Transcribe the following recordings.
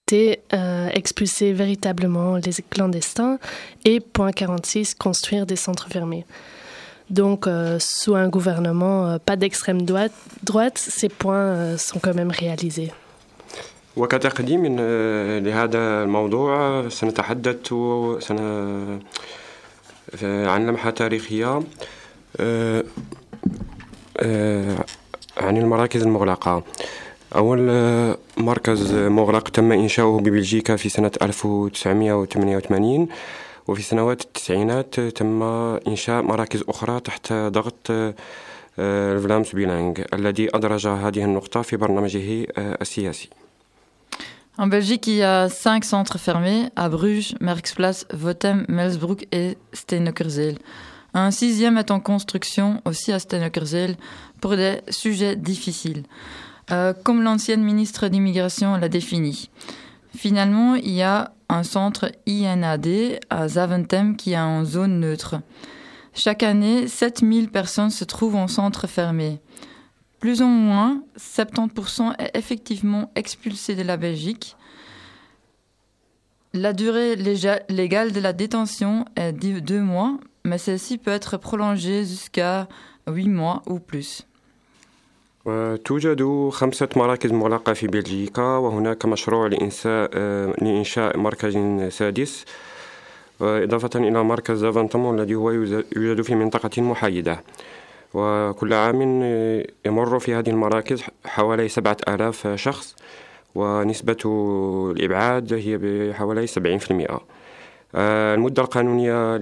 arrêter, expulser véritablement les clandestins et point 46, construire des centres fermés. Donc, sous un gouvernement pas d'extrême droite, ces points sont quand même réalisés. وكتقديم لهذا الموضوع سنتحدث عن لمحة تاريخية عن المراكز المغلقة. أول مركز مغلق تم إنشاؤه ببلجيكا في سنة 1988 وفي سنوات التسعينات تم إنشاء مراكز أخرى تحت ضغط فلامس بيلانغ الذي أدرج هذه النقطة في برنامجه السياسي. En Belgique, il y a 5 centres fermés à Bruges, Merksplas, Votem, Melsbroek et Steenekerzeel. Un 6e est en construction aussi à Steenekerzeel pour des sujets difficiles, comme l'ancienne ministre d'immigration l'a défini. Finalement, il y a un centre INAD à Zaventem qui est en zone neutre. Chaque année, 7000 personnes se trouvent en centre fermé. Plus ou moins, 70% est effectivement expulsé de la Belgique. La durée légale de la détention est de 2 mois, mais celle-ci peut être prolongée jusqu'à 8 mois ou plus. توجد 5 مراكز مغلقة في بلجيكا وهناك مشروع لإنشاء مركز سادس إضافة إلى مركز زافنتم الذي هو يوجد في منطقة محايدة. وكل عام يمر في هذه المراكز حوالي 7000 شخص ونسبة الإبعاد هي بحوالي 70%. المدة القانونية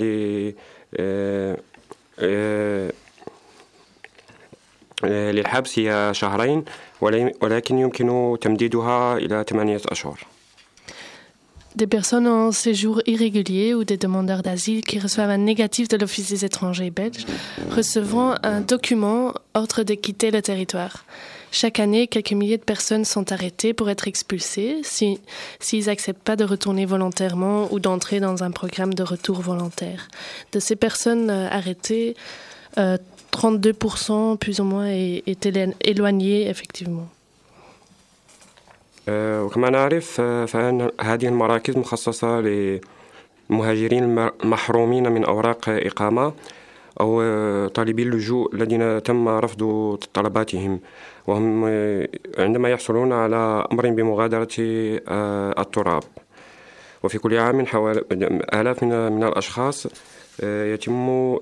للحبس هي 2 شهور ولكن يمكن تمديدها إلى 8 أشهر. Des personnes en séjour irrégulier ou des demandeurs d'asile qui reçoivent un négatif de l'Office des étrangers belges recevront un document ordre de quitter le territoire. Chaque année, quelques milliers de personnes sont arrêtées pour être expulsées s'ils n'acceptent pas de retourner volontairement ou d'entrer dans un programme de retour volontaire. De ces personnes arrêtées, 32% plus ou moins étaient éloignées effectivement. وكما نعرف فإن هذه المراكز مخصصة للمهاجرين المحرومين من أوراق إقامة أو طالبي اللجوء الذين تم رفض طلباتهم وهم عندما يحصلون على أمر بمغادرة التراب. وفي كل عام حوالي 1000 من الأشخاص يتم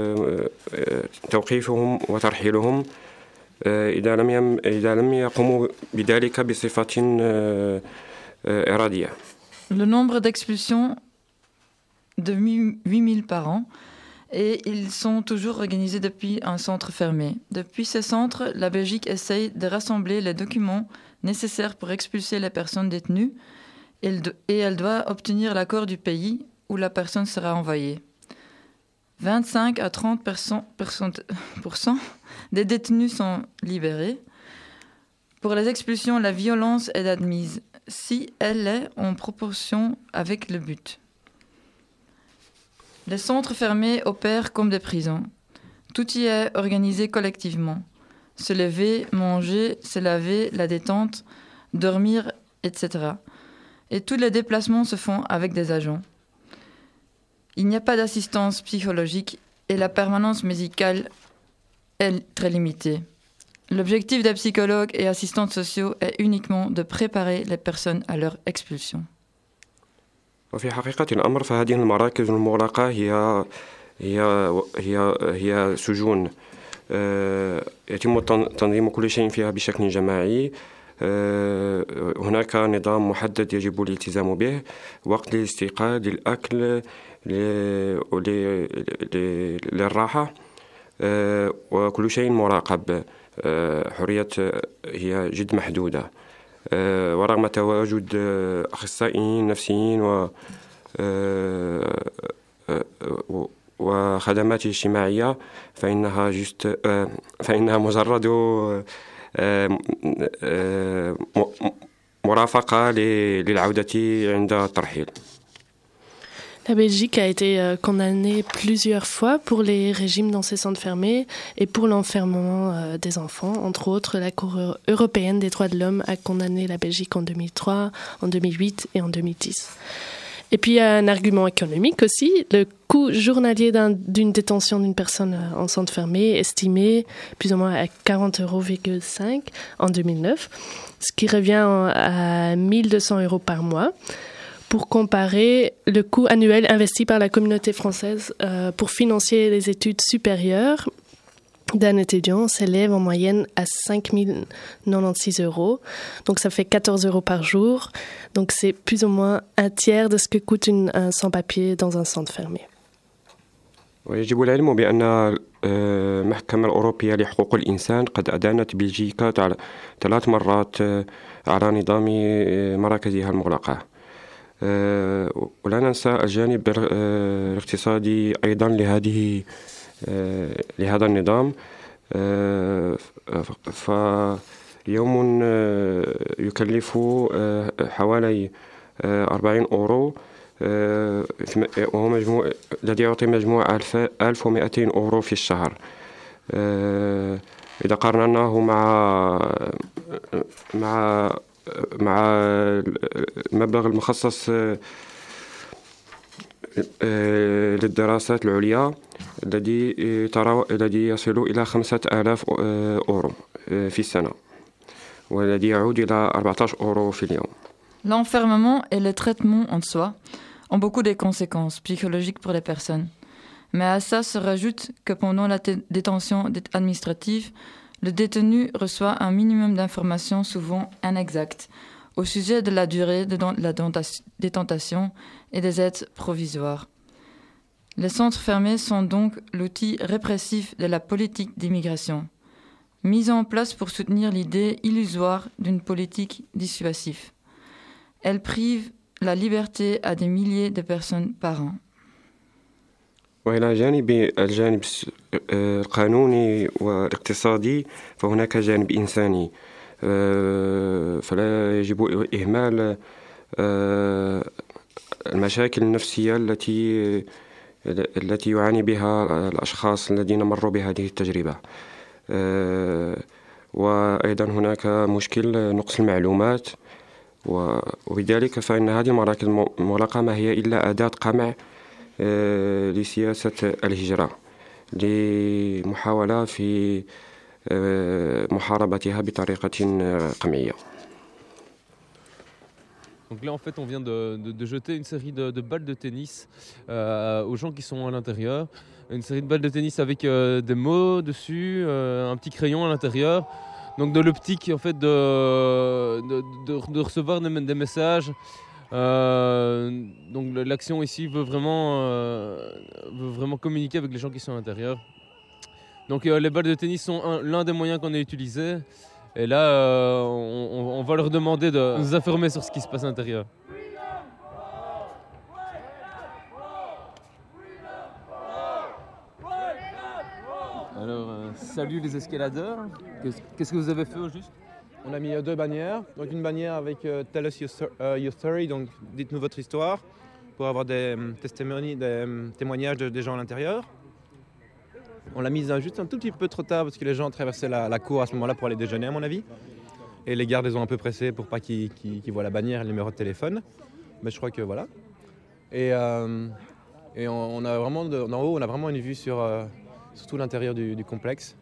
توقيفهم وترحيلهم إذا لم يقوموا بذلك بصفة إرادية. Le nombre d'expulsions de 8000 par an et ils sont toujours organisés depuis un centre fermé. Depuis ce centre, la Belgique essaye de rassembler les documents nécessaires pour expulser les personnes détenues et elle doit obtenir l'accord du pays où la personne sera envoyée. 25 à 30% des détenus sont libérés. Pour les expulsions, la violence est admise si elle est en proportion avec le but. Les centres fermés opèrent comme des prisons. Tout y est organisé collectivement. Se lever, manger, se laver, la détente, dormir, etc. Et tous les déplacements se font avec des agents. Il n'y a pas d'assistance psychologique et la permanence médicale est très limitée. L'objectif des psychologues et assistants sociaux est uniquement de préparer les personnes à leur expulsion. وفي حقيقة الأمر فهذه المراكز المغلقة هي سجون يتم تنظيم كل شيء فيها بشكل جماعي. هناك نظام محدد يجب الالتزام به، وقت للاستيقاظ، للأكل، للراحة، وكل شيء مراقب. حرية هي جد محدودة، ورغم تواجد أخصائيين نفسيين وخدمات اجتماعية فإنها مجرد مرافقة للعودة عند الترحيل. La Belgique a été condamnée plusieurs fois pour les régimes dans ces centres fermés et pour l'enfermement des enfants. Entre autres, la Cour européenne des droits de l'homme a condamné la Belgique en 2003, en 2008 et en 2010. Et puis il y a un argument économique aussi. Le coût journalier d'une détention d'une personne en centre fermé est estimé plus ou moins à 40,5 € en 2009, ce qui revient à 1 200 € par mois. Pour comparer, le coût annuel investi par la communauté française pour financer les études supérieures d'un étudiant s'élève en moyenne à 5 096 €. Donc ça fait 14 € par jour. Donc c'est plus ou moins un tiers de ce que coûte un sans-papier dans un centre fermé. ويجب العلم بأن المحكمة الأوروبية لحقوق الإنسان قد أدانت بلجيكا 3 مرات على نظام مراكزها المغلقة. ولا ننسى الجانب الاقتصادي أيضا لهذا النظام. فيوم يكلف حوالي 40 €، وهو مجموع الذي يعطي مجموع 1200 € في الشهر. إذا قارناه مع المبلغ المخصص للدراسات العليا الذي يصل إلى 5000 € في السنة، والذي يعود إلى 14 € في اليوم. L'enfermement et le traitement en soi ont beaucoup de conséquences psychologiques pour les personnes. Mais à ça se rajoute que pendant la détention administrative, le détenu reçoit un minimum d'informations souvent inexactes au sujet de la durée de la détention et des aides provisoires. Les centres fermés sont donc l'outil répressif de la politique d'immigration, mise en place pour soutenir l'idée illusoire d'une politique dissuasive. Elle prive la liberté à des milliers de personnes par an. وإلى الجانب القانوني والاقتصادي فهناك جانب إنساني. فلا يجب إهمال المشاكل النفسية التي يعاني بها الأشخاص الذين مروا بهذه التجربة. وأيضا هناك مشكل نقص المعلومات، وبذلك فإن هذه المراكز المغلقة ما هي إلا أداة قمع لسياسة الهجرة لمحاولة في محاربتها بطريقة قمعية. Donc là, en fait, on vient de jeter une série de balles de tennis aux gens qui sont à l'intérieur. Une série de balles de tennis avec des mots dessus, un petit crayon à l'intérieur. Donc de l'optique, en fait, de recevoir des messages. Donc l'action ici veut vraiment communiquer avec les gens qui sont à l'intérieur. Donc les balles de tennis sont l'un des moyens qu'on a utilisés. Et là, on va leur demander de nous informer sur ce qui se passe à l'intérieur. Alors, salut les escaladeurs. Qu'est-ce que vous avez fait au juste ? On a mis 2 bannières. Donc une bannière avec Tell us your story, donc dites-nous votre histoire, pour avoir des témoignages des gens à l'intérieur. On l'a mise juste un tout petit peu trop tard parce que les gens traversaient la cour à ce moment-là pour aller déjeuner, à mon avis. Et les gardes les ont un peu pressés pour pas qu'ils voient la bannière et le numéro de téléphone. Mais je crois que voilà. Et on a vraiment, d'en haut, on a vraiment une vue sur tout l'intérieur du complexe.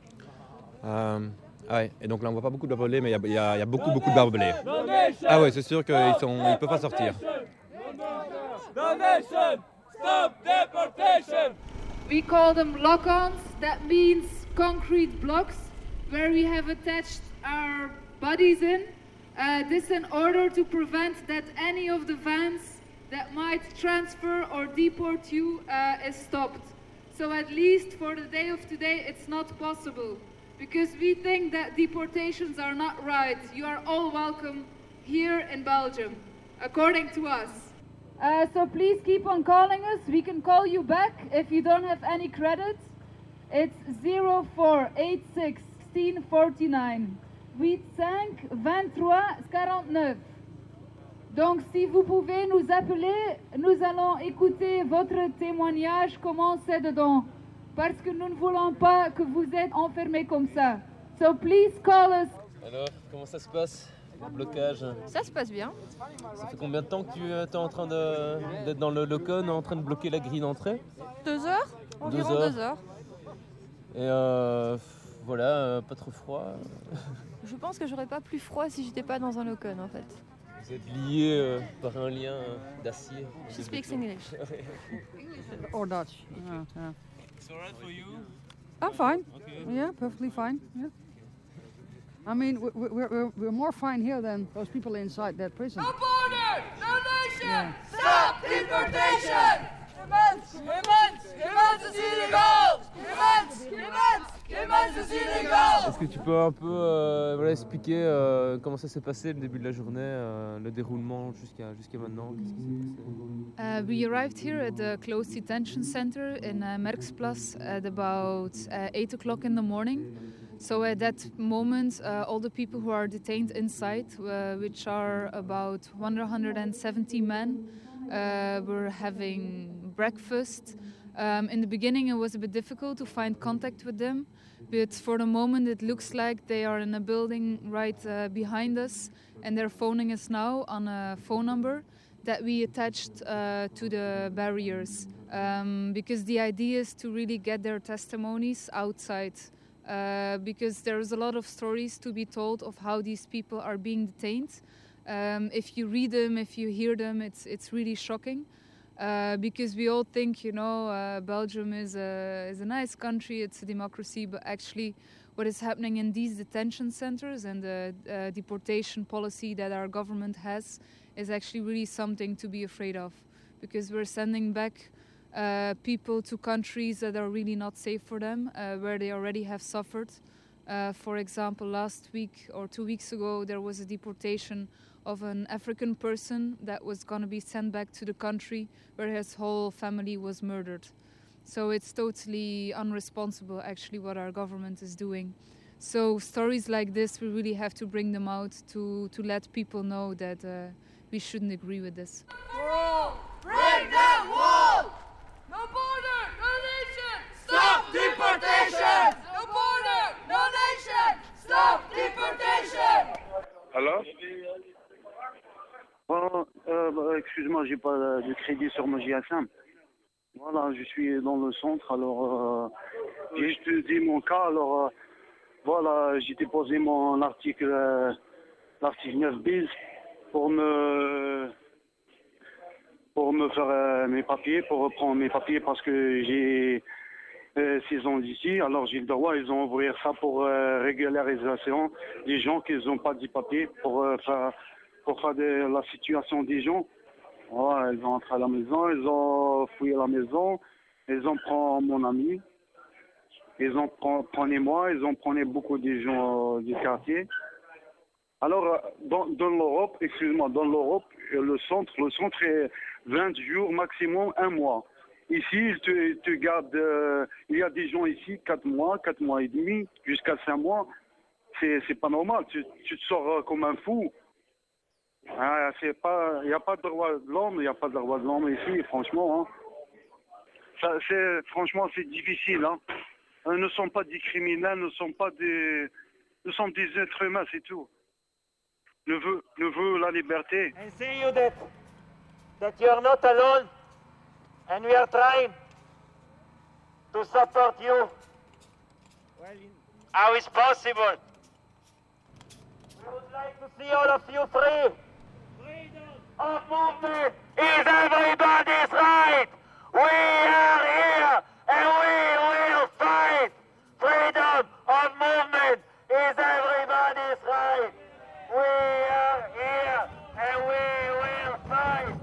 Ouais. Et donc là, on voit pas beaucoup de barbelés, mais il y a beaucoup de barbelés. Ah ouais, c'est sûr qu'ils ne peuvent pas sortir. Stop deportation! We call them lock-ons. That means concrete blocks where we have attached our bodies in. This in order to prevent that any of the vans that might transfer or deport you is stopped. So at least for the day of today, it's not possible. Because we think that deportations are not right. You are all welcome here in Belgium, according to us. So please keep on calling us. We can call you back if you don't have any credits. It's 0486 1649. 85 23 49. Donc si vous pouvez nous appeler, nous allons écouter votre témoignage, comment c'est dedans. Parce que nous ne voulons pas que vous êtes enfermés comme ça. So please call us. Alors, comment ça se passe, le blocage? Ça se passe bien. Ça fait combien de temps que tu es en train d'être dans le locon, en train de bloquer la grille d'entrée? 2 heures, environ 2 heures. Et voilà, pas trop froid. Je pense que j'aurais pas plus froid si j'étais pas dans un locon en fait. Vous êtes liés par un lien d'acier. She speaks English. Or Dutch. Yeah, yeah. It's alright for you? I'm fine. Okay. Yeah, perfectly fine. Yeah. I mean, we're more fine here than those people inside that prison. No border! No nation! Yeah. Stop deportation! Clemens is illegal! Clemens is illegal! Est-ce que tu peux un peu expliquer comment ça s'est passé le début de la journée, le déroulement jusqu'à maintenant? Qu'est-ce qui s'est passé? We arrived here at the closed detention center in Merksplas at about 8 o'clock in the morning. So at that moment, all the people who are detained inside, which are about 170 men, were having breakfast. In the beginning, it was a bit difficult to find contact with them, but for the moment, it looks like they are in a building right behind us, and they're phoning us now on a phone number that we attached to the barriers, because the idea is to really get their testimonies outside. Because there's a lot of stories to be told of how these people are being detained. If you read them, if you hear them, it's really shocking. Because we all think, Belgium is a nice country, it's a democracy, but actually what is happening in these detention centers and the deportation policy that our government has is actually really something to be afraid of. Because we're sending back people to countries that are really not safe for them, where they already have suffered. For example, last week or 2 weeks ago, there was a deportation of an African person that was going to be sent back to the country where his whole family was murdered. So it's totally unresponsible, actually, what our government is doing. So stories like this, we really have to bring them out to let people know that we shouldn't agree with this. Wall! Break that wall! No border, no nation! Stop deportation! No border, no nation! Stop deportation! Alors? Excuse-moi, j'ai pas de crédit sur mon GSM. Voilà, je suis dans le centre, alors j'ai juste dit mon cas, alors voilà, j'ai déposé mon article 9 bis pour me faire mes papiers, pour reprendre mes papiers parce que j'ai 6 ans d'ici, alors j'ai le droit, ils ont ouvert ça pour régularisation des gens qui n'ont pas de papiers, pour faire de la situation des gens. Ouais, ils ont entré à la maison, ils ont fouillé la maison, ils ont pris mon ami, ils ont pris moi, ils ont pris beaucoup de gens du quartier. Alors, dans l'Europe, dans l'Europe, le centre est 20 jours, maximum 1 mois. Ici, ils te gardent, il y a des gens ici, 4 mois et demi, jusqu'à 5 mois. C'est pas normal, tu te sors comme un fou. Ah, il n'y a pas de droit de l'homme, ici, franchement. Hein. Franchement, c'est difficile. Hein. Nous ne sommes pas des criminels, nous sommes des êtres humains, c'est tout. Nous veut la liberté. And see you that you are not alone, and we are trying to support you. How is possible? We would like to see all of you free. Freedom of movement is everybody's right. We are here and we will fight. Freedom of movement is everybody's right. We are here and we will fight.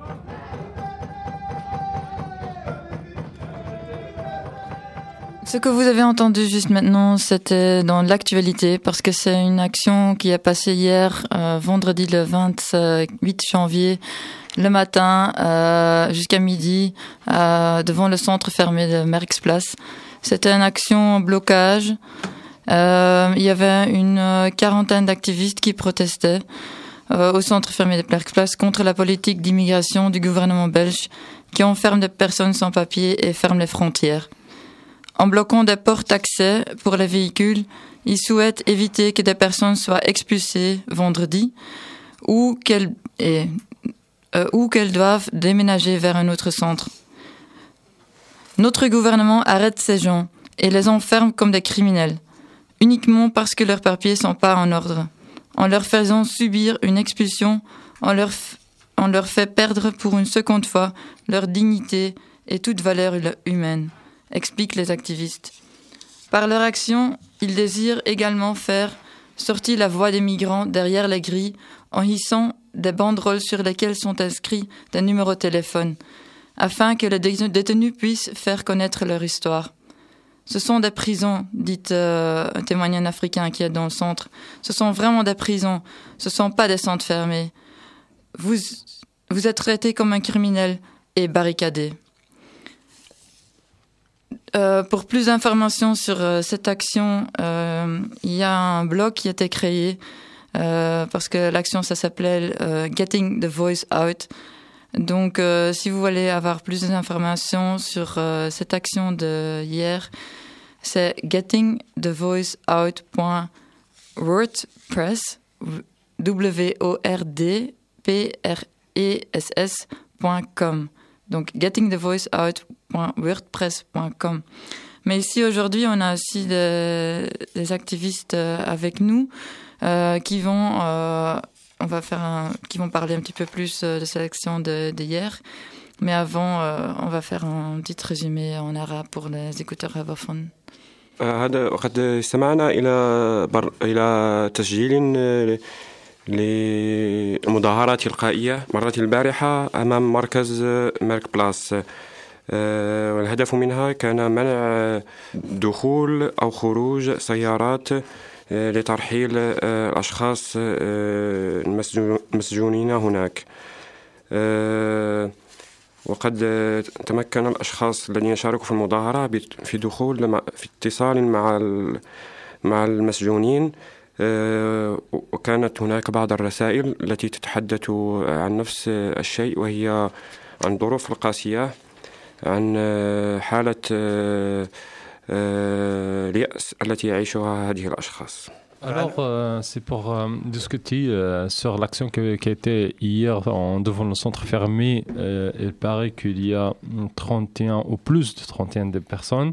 Ce que vous avez entendu juste maintenant, c'était dans l'actualité, parce que c'est une action qui a passé hier, vendredi le 28 janvier, le matin, jusqu'à midi, devant le centre fermé de Merksplas. C'était une action blocage. Il y avait une quarantaine d'activistes qui protestaient. au centre fermé de Merksplas contre la politique d'immigration du gouvernement belge qui enferme des personnes sans papier et ferme les frontières. En bloquant des portes d'accès pour les véhicules, ils souhaitent éviter que des personnes soient expulsées vendredi ou qu'elles doivent déménager vers un autre centre. Notre gouvernement arrête ces gens et les enferme comme des criminels, uniquement parce que leurs papiers sont pas en ordre. En leur faisant subir une expulsion, on leur fait perdre pour une seconde fois leur dignité et toute valeur humaine, expliquent les activistes. Par leur action, ils désirent également faire sortir la voix des migrants derrière les grilles en hissant des banderoles sur lesquelles sont inscrits des numéros de téléphone, afin que les détenus puissent faire connaître leur histoire. Ce sont des prisons, dit un témoignage africain qui est dans le centre. Ce sont vraiment des prisons. Ce ne sont pas des centres fermés. Vous êtes traité comme un criminel et barricadé. Pour plus d'informations sur cette action, il y a un blog qui a été créé parce que l'action, ça s'appelait Getting the Voice Out. Donc, si vous voulez avoir plus d'informations sur cette action de hier, c'est gettingthevoiceout.wordpress, wordpress.com. Donc, gettingthevoiceout.wordpress.com. Mais ici, aujourd'hui, on a aussi des activistes avec nous qui vont parler un petit peu plus de cette action d'hier. Mais avant, on va faire un petit résumé en arabe pour les écouteurs arabophones. قد استمعنا إلى تسجيل لمظاهرة تلقائية مرت البارحة أمام مركز ميرك بلاس. والهدف منها كان منع دخول أو خروج سيارات لترحيل الأشخاص المسجونين هناك. وقد تمكن الأشخاص الذين شاركوا في المظاهرة في دخول في اتصال مع المسجونين. وكانت هناك بعض الرسائل التي تتحدث عن نفس الشيء، وهي عن ظروف القاسية، عن حالة اليأس التي يعيشها هذه الأشخاص. Alors, c'est pour discuter sur l'action qui a été hier devant le centre fermé. Il paraît qu'il y a 31 ou plus de 31 de personnes.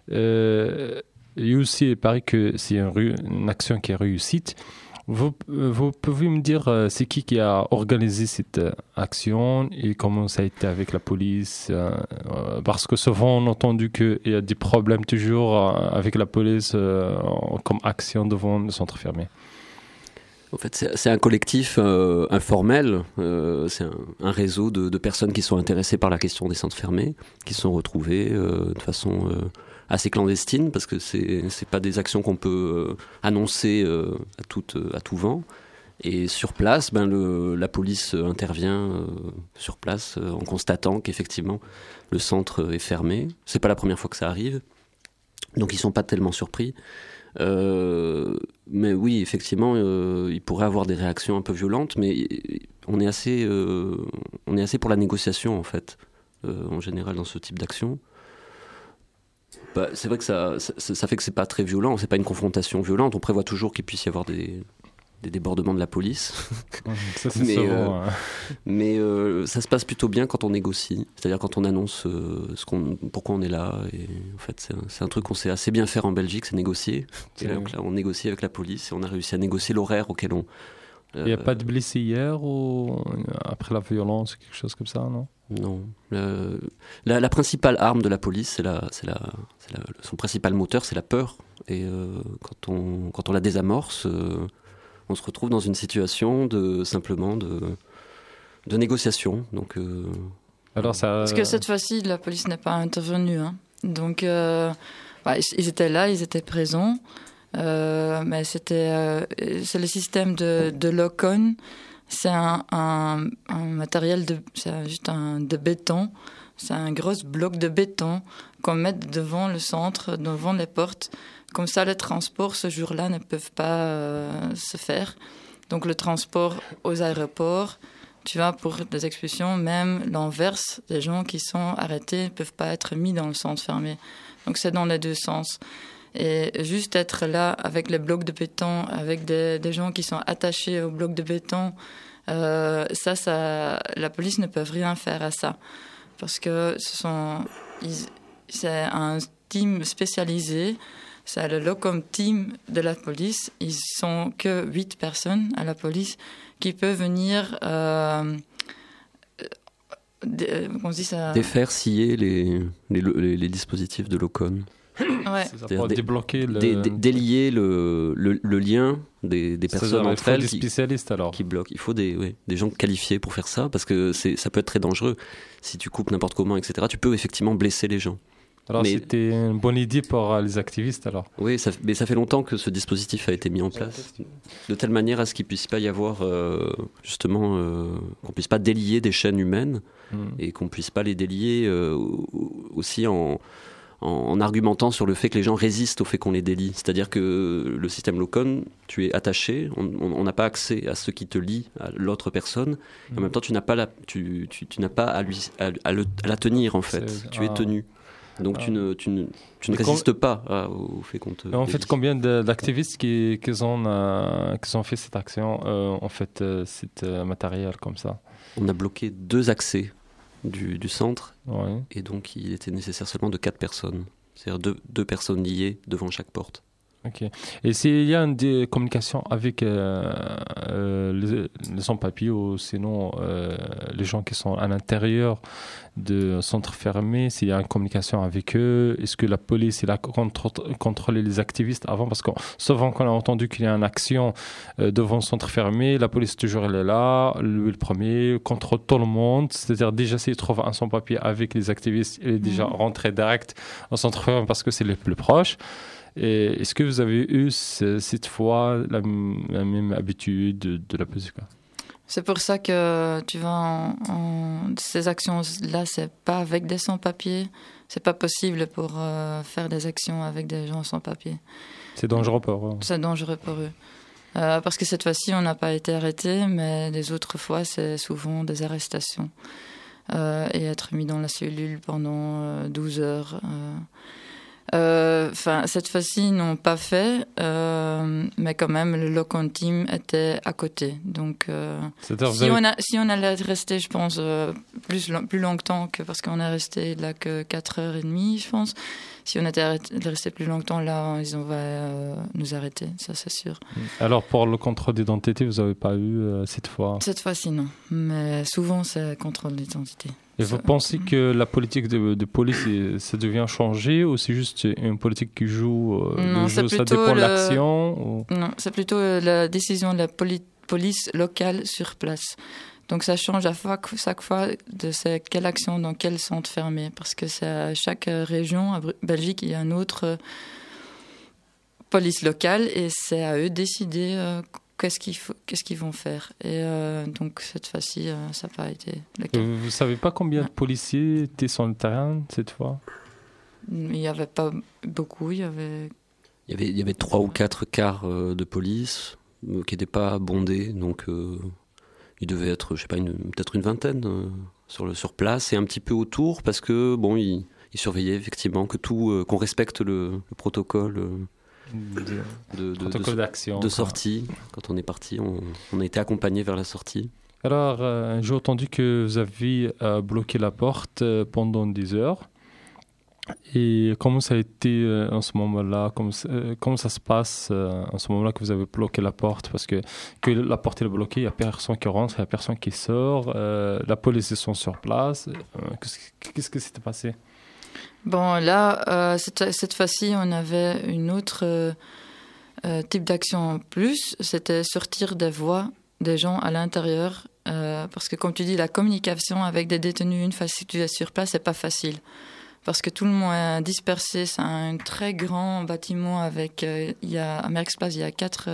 Et aussi, il paraît que c'est une action qui est réussite. Vous pouvez me dire c'est qui a organisé cette action et comment ça a été avec la police, parce que souvent on a entendu qu'il y a des problèmes toujours avec la police comme action devant le centre fermé. En fait, c'est un collectif informel, c'est un réseau de personnes qui sont intéressées par la question des centres fermés, qui se sont retrouvées de façon assez clandestine, parce que c'est pas des actions qu'on peut annoncer à tout vent. Et sur place, la police intervient sur place en constatant qu'effectivement le centre est fermé. C'est pas la première fois que ça arrive, donc ils sont pas tellement surpris. Mais oui, effectivement, il pourrait avoir des réactions un peu violentes, mais on est assez pour la négociation en fait, en général dans ce type d'action. C'est vrai que ça fait que c'est pas très violent, c'est pas une confrontation violente. On prévoit toujours qu'il puisse y avoir des débordements de la police. Ça, c'est souvent, mais ça se passe plutôt bien quand on négocie, c'est-à-dire quand on annonce pourquoi on est là. Et en fait, c'est un truc qu'on sait assez bien faire en Belgique, c'est négocier. Et donc là, on négocie avec la police et on a réussi à négocier l'horaire auquel on... Il n'y a pas de blessés hier ou après la violence, quelque chose comme ça, non ? Non. La principale arme de la police, son principal moteur, c'est la peur. Et quand on la désamorce, on se retrouve dans une situation simplement de négociation. Donc, Alors parce que cette fois-ci, la police n'est pas intervenue. Hein. Donc, ils étaient là, ils étaient présents. Mais c'est le système de lock-on. C'est un matériel c'est juste de béton. C'est un gros bloc de béton qu'on met devant le centre, devant les portes. Comme ça, les transports ce jour-là ne peuvent pas se faire. Donc le transport aux aéroports, tu vois, pour des expulsions, même l'inverse, des gens qui sont arrêtés ne peuvent pas être mis dans le centre fermé. Donc c'est dans les deux sens. Et juste être là avec les blocs de béton, avec des gens qui sont attachés aux blocs de béton, la police ne peut rien faire à ça. Parce que c'est un team spécialisé, c'est le locom team de la police. Ils sont que 8 personnes à la police qui peuvent venir défaire, scier les dispositifs de locom. Ouais. Pour débloquer délier le lien des personnes entre elles. Des spécialistes alors. Qui bloquent. Il faut des gens qualifiés pour faire ça, parce que ça peut être très dangereux. Si tu coupes n'importe comment, etc., tu peux effectivement blesser les gens. Alors c'était une bonne idée pour les activistes alors. Oui, mais ça fait longtemps que ce dispositif a été mis en place, de telle manière à ce qu'il ne puisse pas y avoir, justement, qu'on ne puisse pas délier des chaînes humaines, et qu'on ne puisse pas les délier aussi en argumentant sur le fait que les gens résistent au fait qu'on les délie. C'est-à-dire que le système locom, tu es attaché, on n'a pas accès à ce qui te lie à l'autre personne, et en même temps tu n'as pas à la tenir en fait, tu es tenu. Donc tu ne résistes pas au fait qu'on te... En fait, combien d'activistes qui ont fait cette action, cet matériel comme ça? On a bloqué 2 accès du centre, et donc il était nécessaire seulement de 4 personnes. C'est-à-dire deux personnes liées devant chaque porte. Ok. Et s'il y a une communication avec les sans-papiers ou sinon les gens qui sont à l'intérieur de centres fermés, s'il y a une communication avec eux, est-ce que la police a contrôlé les activistes avant? Parce que souvent quand on a entendu qu'il y a une action devant le centre fermé, la police toujours elle est là, lui le premier, contrôle tout le monde. C'est-à-dire déjà s'il trouve un sans-papier avec les activistes, il est déjà rentré direct au centre fermé parce que c'est le plus proche. Et est-ce que vous avez eu cette fois la même habitude de la police? C'est pour ça que tu vois, ces actions-là, c'est pas avec des sans-papiers. C'est pas possible pour faire des actions avec des gens sans-papiers. C'est dangereux pour eux. C'est dangereux pour eux. Parce que cette fois-ci, on n'a pas été arrêtés, mais les autres fois, c'est souvent des arrestations. Et être mis dans la cellule pendant 12 heures. Cette fois-ci, ils n'ont pas fait, mais quand même, le locom team était à côté. Donc, si on allait rester, je pense, plus longtemps que parce qu'on est resté là que 4h30, je pense. Si on était resté plus longtemps là, ils vont nous arrêter, ça c'est sûr. Alors pour le contrôle d'identité, vous n'avez pas eu cette fois? Cette fois-ci non, mais souvent c'est contrôle d'identité. Et vous pensez que la politique de police, ça devient changé ou c'est juste une politique qui joue, ça dépend de l'action Non, c'est plutôt la décision de la police locale sur place. Donc ça change à chaque fois de quelle action dans quel centre fermé. Parce que c'est à chaque région, à Belgique, il y a une autre police locale et c'est à eux de décider qu'est-ce qu'ils vont faire. Et donc cette fois-ci, ça n'a pas été le cas. Vous ne savez pas combien de policiers étaient sur le terrain cette fois? Il n'y avait pas beaucoup. Il y avait 3 ou 4 cars de police qui n'étaient pas bondés. Donc il devait être, je sais pas, peut-être une vingtaine sur place et un petit peu autour parce que bon, ils surveillaient effectivement qu'on respecte le protocole. D'action, de sortie. Quand on est parti, on a été accompagné vers la sortie. Alors, j'ai entendu que vous avez bloqué la porte pendant 10 heures. Et comment ça a été en ce moment-là? Comment ça se passe en ce moment-là que vous avez bloqué la porte? Parce que la porte est bloquée, il n'y a personne qui rentre, il n'y a personne qui sort. La police sont sur place. Qu'est-ce qui s'était passé? Bon, là, cette fois-ci, on avait une autre type d'action en plus. C'était sortir des voix des gens à l'intérieur. Parce que, comme tu dis, la communication avec des détenus, une fois que tu es sur place, c'est pas facile. Parce que tout le monde est dispersé. C'est un très grand bâtiment avec... à Merckxplas, il y a 4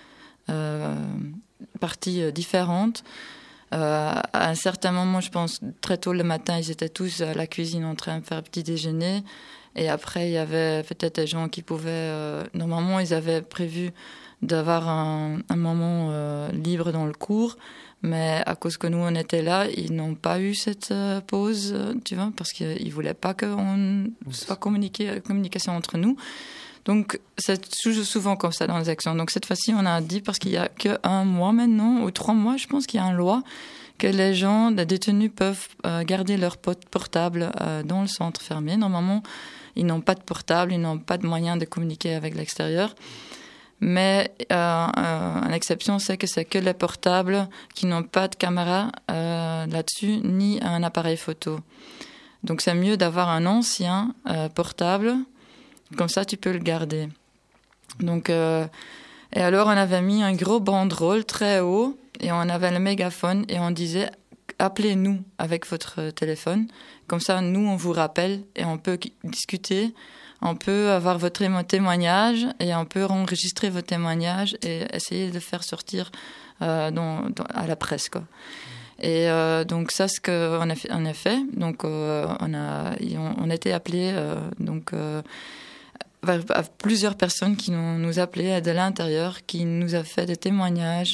parties différentes. À un certain moment, je pense, très tôt le matin, ils étaient tous à la cuisine en train de faire petit déjeuner. Et après, il y avait peut-être des gens qui pouvaient... normalement, ils avaient prévu d'avoir un moment libre dans le cours, mais à cause que nous, on était là, ils n'ont pas eu cette pause, tu vois, parce qu'ils ne voulaient pas qu'on soit communication entre nous. Donc, c'est toujours souvent comme ça dans les actions. Donc, cette fois-ci, on a dit, parce qu'il n'y a qu'un mois maintenant, ou 3 mois, je pense qu'il y a une loi, que les détenus peuvent garder leur portable dans le centre fermé. Normalement, ils n'ont pas de portable, ils n'ont pas de moyen de communiquer avec l'extérieur. Mais une exception, c'est que c'est que les portables qui n'ont pas de caméra là-dessus, ni un appareil photo. Donc, c'est mieux d'avoir un ancien portable. Comme ça, tu peux le garder. Donc, et alors, on avait mis un gros banderole très haut et on avait le mégaphone et on disait « Appelez-nous avec votre téléphone. Comme ça, nous, on vous rappelle et on peut discuter. On peut avoir votre témoignage et on peut enregistrer vos témoignages et essayer de faire sortir à la presse, quoi. » Et donc ça, ce qu'on a fait. Donc on a été appelés à plusieurs personnes qui nous appelaient de l'intérieur, qui nous a fait des témoignages.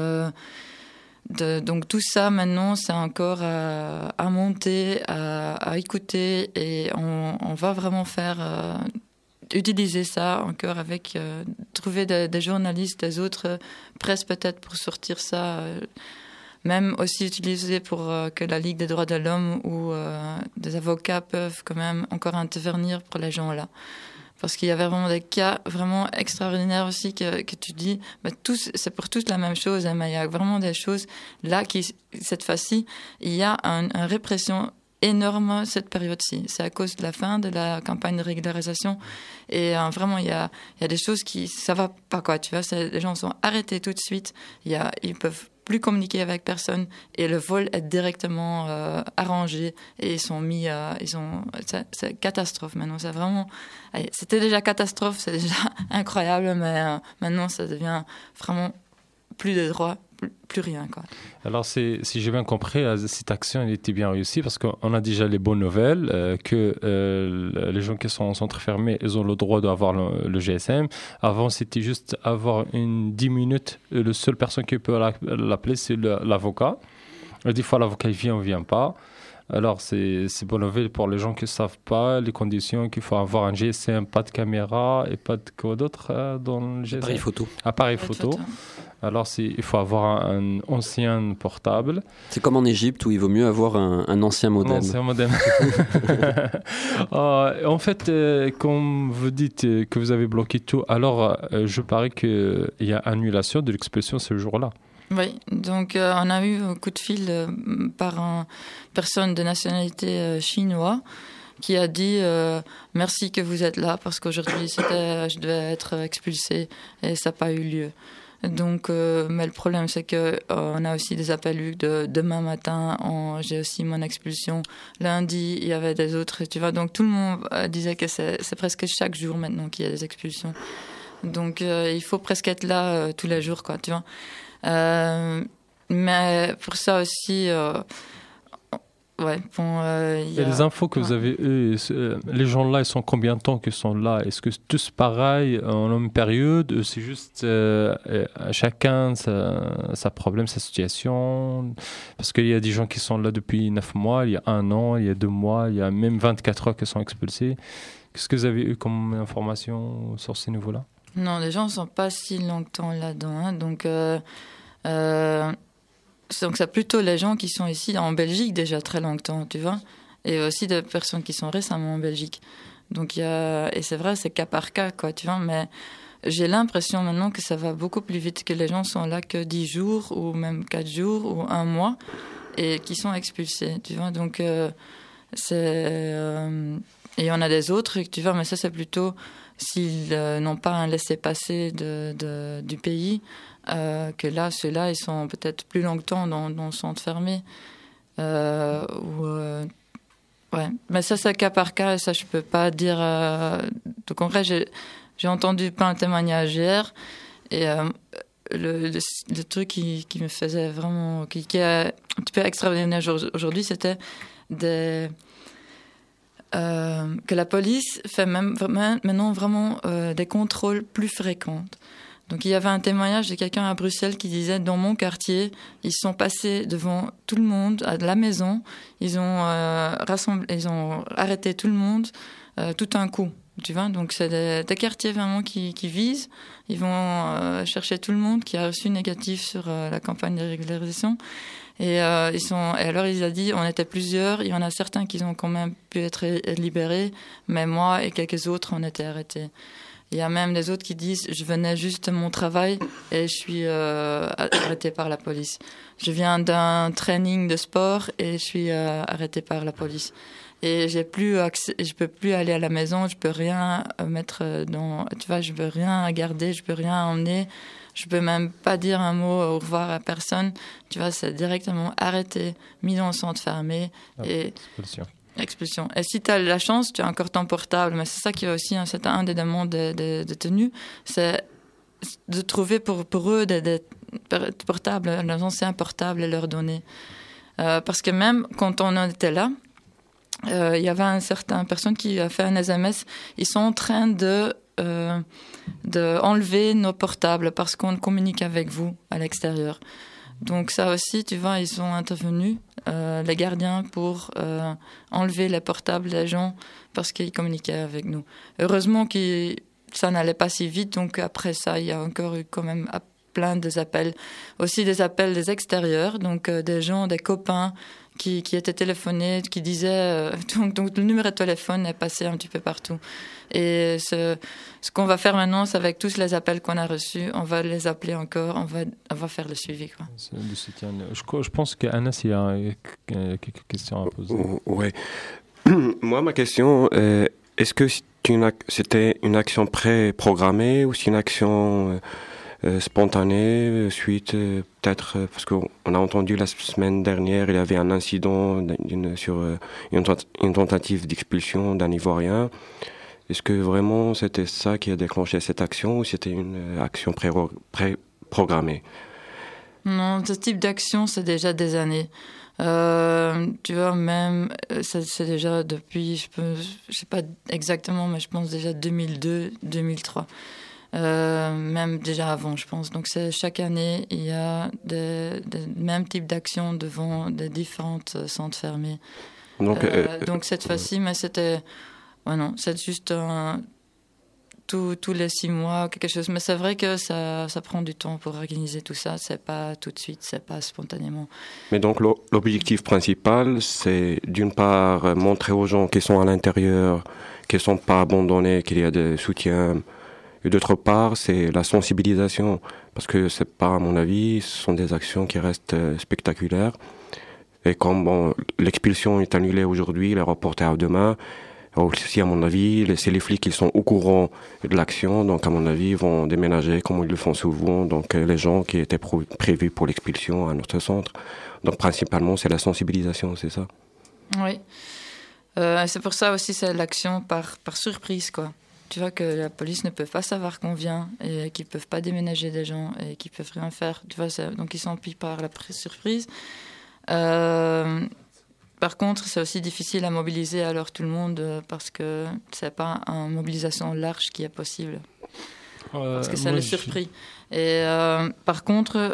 Donc tout ça, maintenant, c'est encore à monter, à écouter, et on va vraiment utiliser ça encore avec trouver des journalistes, des autres presses peut-être pour sortir ça. Même aussi utiliser pour que la Ligue des droits de l'homme ou des avocats peuvent quand même encore intervenir pour les gens là. Parce qu'il y avait vraiment des cas vraiment extraordinaires aussi que tu dis, c'est pour tous la même chose, hein, mais il y a vraiment des choses là qui, cette fois-ci, il y a une répression énorme cette période-ci. C'est à cause de la fin de la campagne de régularisation. Et vraiment, il y a des choses ça va pas, quoi. Tu vois, les gens sont arrêtés tout de suite. Ils peuvent plus communiquer avec personne et le vol est directement arrangé et ils sont mis c'est catastrophe maintenant. C'est vraiment, c'était déjà catastrophe, c'est déjà incroyable, mais maintenant ça devient vraiment plus de droits, plus rien, quoi. Alors, si j'ai bien compris, cette action elle était bien réussie parce qu'on a déjà les bonnes nouvelles, que les gens qui sont en centre fermé, ils ont le droit d'avoir le GSM. Avant, c'était juste avoir 10 minutes. La seule personne qui peut l'appeler, c'est l'avocat. Et des fois, l'avocat, il ne vient pas. Alors, c'est bonne nouvelle pour les gens qui ne savent pas les conditions qu'il faut avoir un GSM, pas de caméra et pas de quoi d'autre dans le GSM. Appareil photo. Appareil photo. Alors, il faut avoir un ancien portable. C'est comme en Égypte où il vaut mieux avoir un ancien modem. Un ancien modem. En fait, comme vous dites que vous avez bloqué tout, alors je parie qu'il y a annulation de l'expulsion ce jour-là. Oui, donc on a eu un coup de fil par une personne de nationalité chinoise qui a dit merci que vous êtes là parce qu'aujourd'hui je devais être expulsée et ça n'a pas eu lieu. Donc, mais le problème c'est que on a aussi des appels eus demain matin. J'ai aussi mon expulsion. Lundi, il y avait des autres. Tu vois, donc tout le monde disait que c'est presque chaque jour maintenant qu'il y a des expulsions. Donc, il faut presque être là tous les jours, quoi. Tu vois. Mais pour ça aussi, et les infos que vous avez eues, les gens là, ils sont combien de temps qu'ils sont là? Est-ce que c'est tous pareil en même période? C'est juste chacun sa problème, sa situation? Parce qu'il y a des gens qui sont là depuis 9 mois, il y a 1 an, il y a 2 mois, il y a même 24 heures qui sont expulsés. Qu'est-ce que vous avez eu comme information sur ces niveaux-là? Non, les gens ne sont pas si longtemps là-dedans. Hein, donc c'est plutôt les gens qui sont ici en Belgique déjà très longtemps, tu vois, et aussi des personnes qui sont récemment en Belgique. Donc et c'est vrai, c'est cas par cas, quoi, tu vois, mais j'ai l'impression maintenant que ça va beaucoup plus vite, que les gens sont là que 10 jours ou même 4 jours ou 1 mois et qui sont expulsés, tu vois. Donc et on a des autres, tu vois, mais ça c'est plutôt s'ils n'ont pas un laissez-passer du pays. Que là, ceux-là, ils sont peut-être plus longtemps dans le centre fermé. Ouais. Mais ça, c'est cas par cas, et ça, je peux pas dire de concret. J'ai entendu plein de témoignages hier, et le truc qui me faisait vraiment, qui est un petit peu extraordinaire aujourd'hui, c'était que la police fait maintenant vraiment des contrôles plus fréquents. Donc il y avait un témoignage de quelqu'un à Bruxelles qui disait, dans mon quartier, ils sont passés devant tout le monde à la maison, ils ont arrêté tout le monde tout un coup. Tu vois, donc c'est des quartiers vraiment qui visent. Ils vont chercher tout le monde qui a reçu négatif sur la campagne de régularisation. Et alors il a dit, on était plusieurs. Il y en a certains qui ont quand même pu être libérés, mais moi et quelques autres, on était arrêtés. Il y a même des autres qui disent, je venais juste de mon travail et je suis arrêté par la police. Je viens d'un training de sport et je suis arrêté par la police. Et je peux plus aller à la maison, je peux rien mettre tu vois, je peux rien garder, je peux rien emmener, je peux même pas dire un mot au revoir à personne. Tu vois, c'est directement arrêté, mis dans le centre fermé et expulsion. Et si tu as la chance, tu as encore ton portable, mais c'est ça qui est aussi c'est un des demandes de tenue, c'est de trouver pour eux des portables, des anciens portables et leur donner. Parce que même quand on était là, il y avait une certaine personne qui a fait un SMS. Ils sont en train de enlever nos portables parce qu'on communique avec vous à l'extérieur. Donc ça aussi, tu vois, ils sont intervenus, les gardiens, pour enlever les portables des gens parce qu'ils communiquaient avec nous. Heureusement que ça n'allait pas si vite, donc après ça, il y a encore eu quand même plein d'appels. Aussi des appels des extérieurs, donc des gens, des copains qui étaient téléphonés, qui disaient... donc le numéro de téléphone est passé un petit peu partout. Et ce qu'on va faire maintenant, c'est avec tous les appels qu'on a reçus, on va les appeler encore, on va faire le suivi. Quoi. Du soutien. Je pense qu'Anas, il y a quelques questions à poser. Oui. Moi, ma question, est-ce que c'était une action pré-programmée ou c'est une action... spontanée, suite peut-être parce qu'on a entendu la semaine dernière il y avait un incident sur une tentative d'expulsion d'un Ivoirien. Est-ce que vraiment c'était ça qui a déclenché cette action ou c'était une action pré-programmée? Non, ce type d'action c'est déjà des années. Tu vois, même c'est déjà depuis, je sais pas exactement, mais je pense déjà 2002, 2003. Même déjà avant, je pense. Donc chaque année, il y a des mêmes types d'actions devant des différentes centres fermés. Donc cette fois-ci, mais c'était... Ouais, non, c'est juste tous les 6 mois, quelque chose. Mais c'est vrai que ça prend du temps pour organiser tout ça. C'est pas tout de suite, c'est pas spontanément. Mais donc l'objectif principal, c'est d'une part montrer aux gens qui sont à l'intérieur, qu'ils ne sont pas abandonnés, qu'il y a des soutiens. Et d'autre part, c'est la sensibilisation, parce que c'est pas, à mon avis, ce sont des actions qui restent spectaculaires. Et comme l'expulsion est annulée aujourd'hui, elle est reportée à demain, aussi à mon avis, c'est les flics qui sont au courant de l'action, donc à mon avis, ils vont déménager comme ils le font souvent, donc les gens qui étaient prévus pour l'expulsion à notre centre. Donc principalement, c'est la sensibilisation, c'est ça? Oui. C'est pour ça aussi, c'est l'action par surprise, quoi. Tu vois que la police ne peut pas savoir qu'on vient et qu'ils ne peuvent pas déménager des gens et qu'ils ne peuvent rien faire. Tu vois, donc ils sont pris par la surprise. Par contre, c'est aussi difficile à mobiliser alors tout le monde parce que ce n'est pas une mobilisation large qui est possible. Parce que ça les surpris. Et par contre,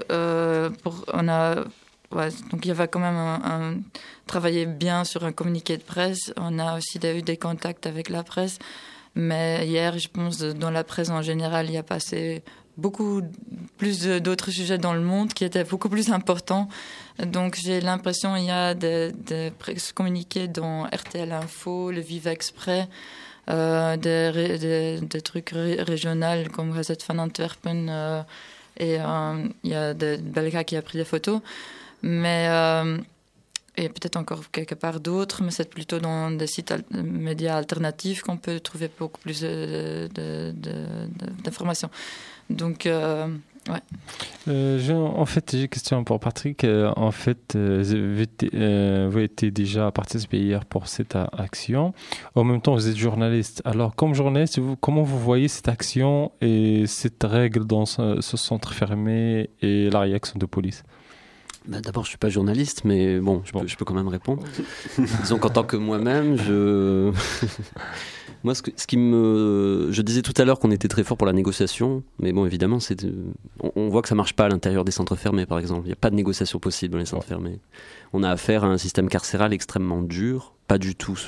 donc il y avait quand même travailler bien sur un communiqué de presse. On a aussi eu des contacts avec la presse. Mais hier, je pense, dans la presse en général, il y a passé beaucoup plus d'autres sujets dans le monde qui étaient beaucoup plus importants. Donc j'ai l'impression qu'il y a des communiqués dans RTL Info, le Vive Exprès, des trucs régionaux comme Gazette van Antwerpen, et il y a Belga qui a pris des photos. Mais... et peut-être encore quelque part d'autres, mais c'est plutôt dans des sites médias alternatifs qu'on peut trouver beaucoup plus d'informations. Donc, ouais. En fait, j'ai une question pour Patrick. En fait, vous étiez déjà participé hier pour cette action. En même temps, vous êtes journaliste. Alors, comme journaliste, comment vous voyez cette action et cette règle dans ce centre fermé et la réaction de police? D'abord, je suis pas journaliste, mais bon, je peux quand même répondre. Disons qu'en tant que moi-même, moi, je disais tout à l'heure qu'on était très fort pour la négociation, mais bon, évidemment, on voit que ça marche pas à l'intérieur des centres fermés, par exemple. Il n'y a pas de négociation possible dans les centres fermés. On a affaire à un système carcéral extrêmement dur, pas du tout.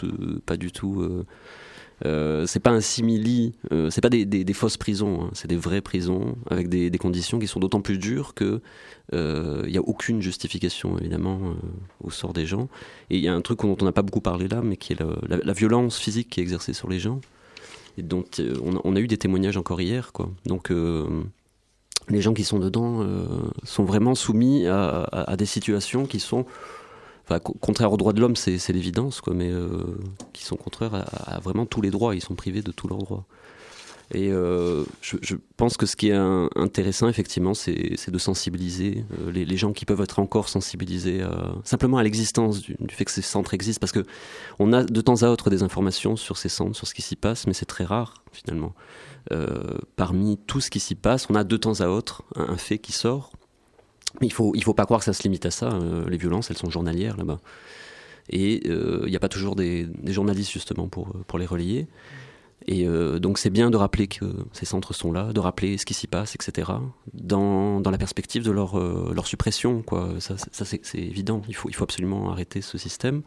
C'est pas un simili, c'est pas des fausses prisons, hein, c'est des vraies prisons avec des conditions qui sont d'autant plus dures que il y a aucune justification évidemment au sort des gens. Et il y a un truc dont on n'a pas beaucoup parlé là, mais qui est la violence physique qui est exercée sur les gens, et dont on a eu des témoignages encore hier, quoi. Donc les gens qui sont dedans sont vraiment soumis à des situations qui sont contraires aux droits de l'homme, c'est l'évidence, quoi, mais qui sont contraires à vraiment tous les droits. Ils sont privés de tous leurs droits. Et je pense que ce qui est intéressant, effectivement, c'est de sensibiliser les gens qui peuvent être encore sensibilisés simplement à l'existence du fait que ces centres existent, parce que on a de temps à autre des informations sur ces centres, sur ce qui s'y passe, mais c'est très rare, finalement. Parmi tout ce qui s'y passe, on a de temps à autre un fait qui sort. Mais il faut pas croire que ça se limite à ça. Les violences, elles sont journalières là-bas. Et il n'y a pas toujours des journalistes, justement, pour les relayer. Et donc c'est bien de rappeler que ces centres sont là, de rappeler ce qui s'y passe, etc. Dans la perspective de leur suppression, quoi. Ça c'est évident. Il faut absolument arrêter ce système.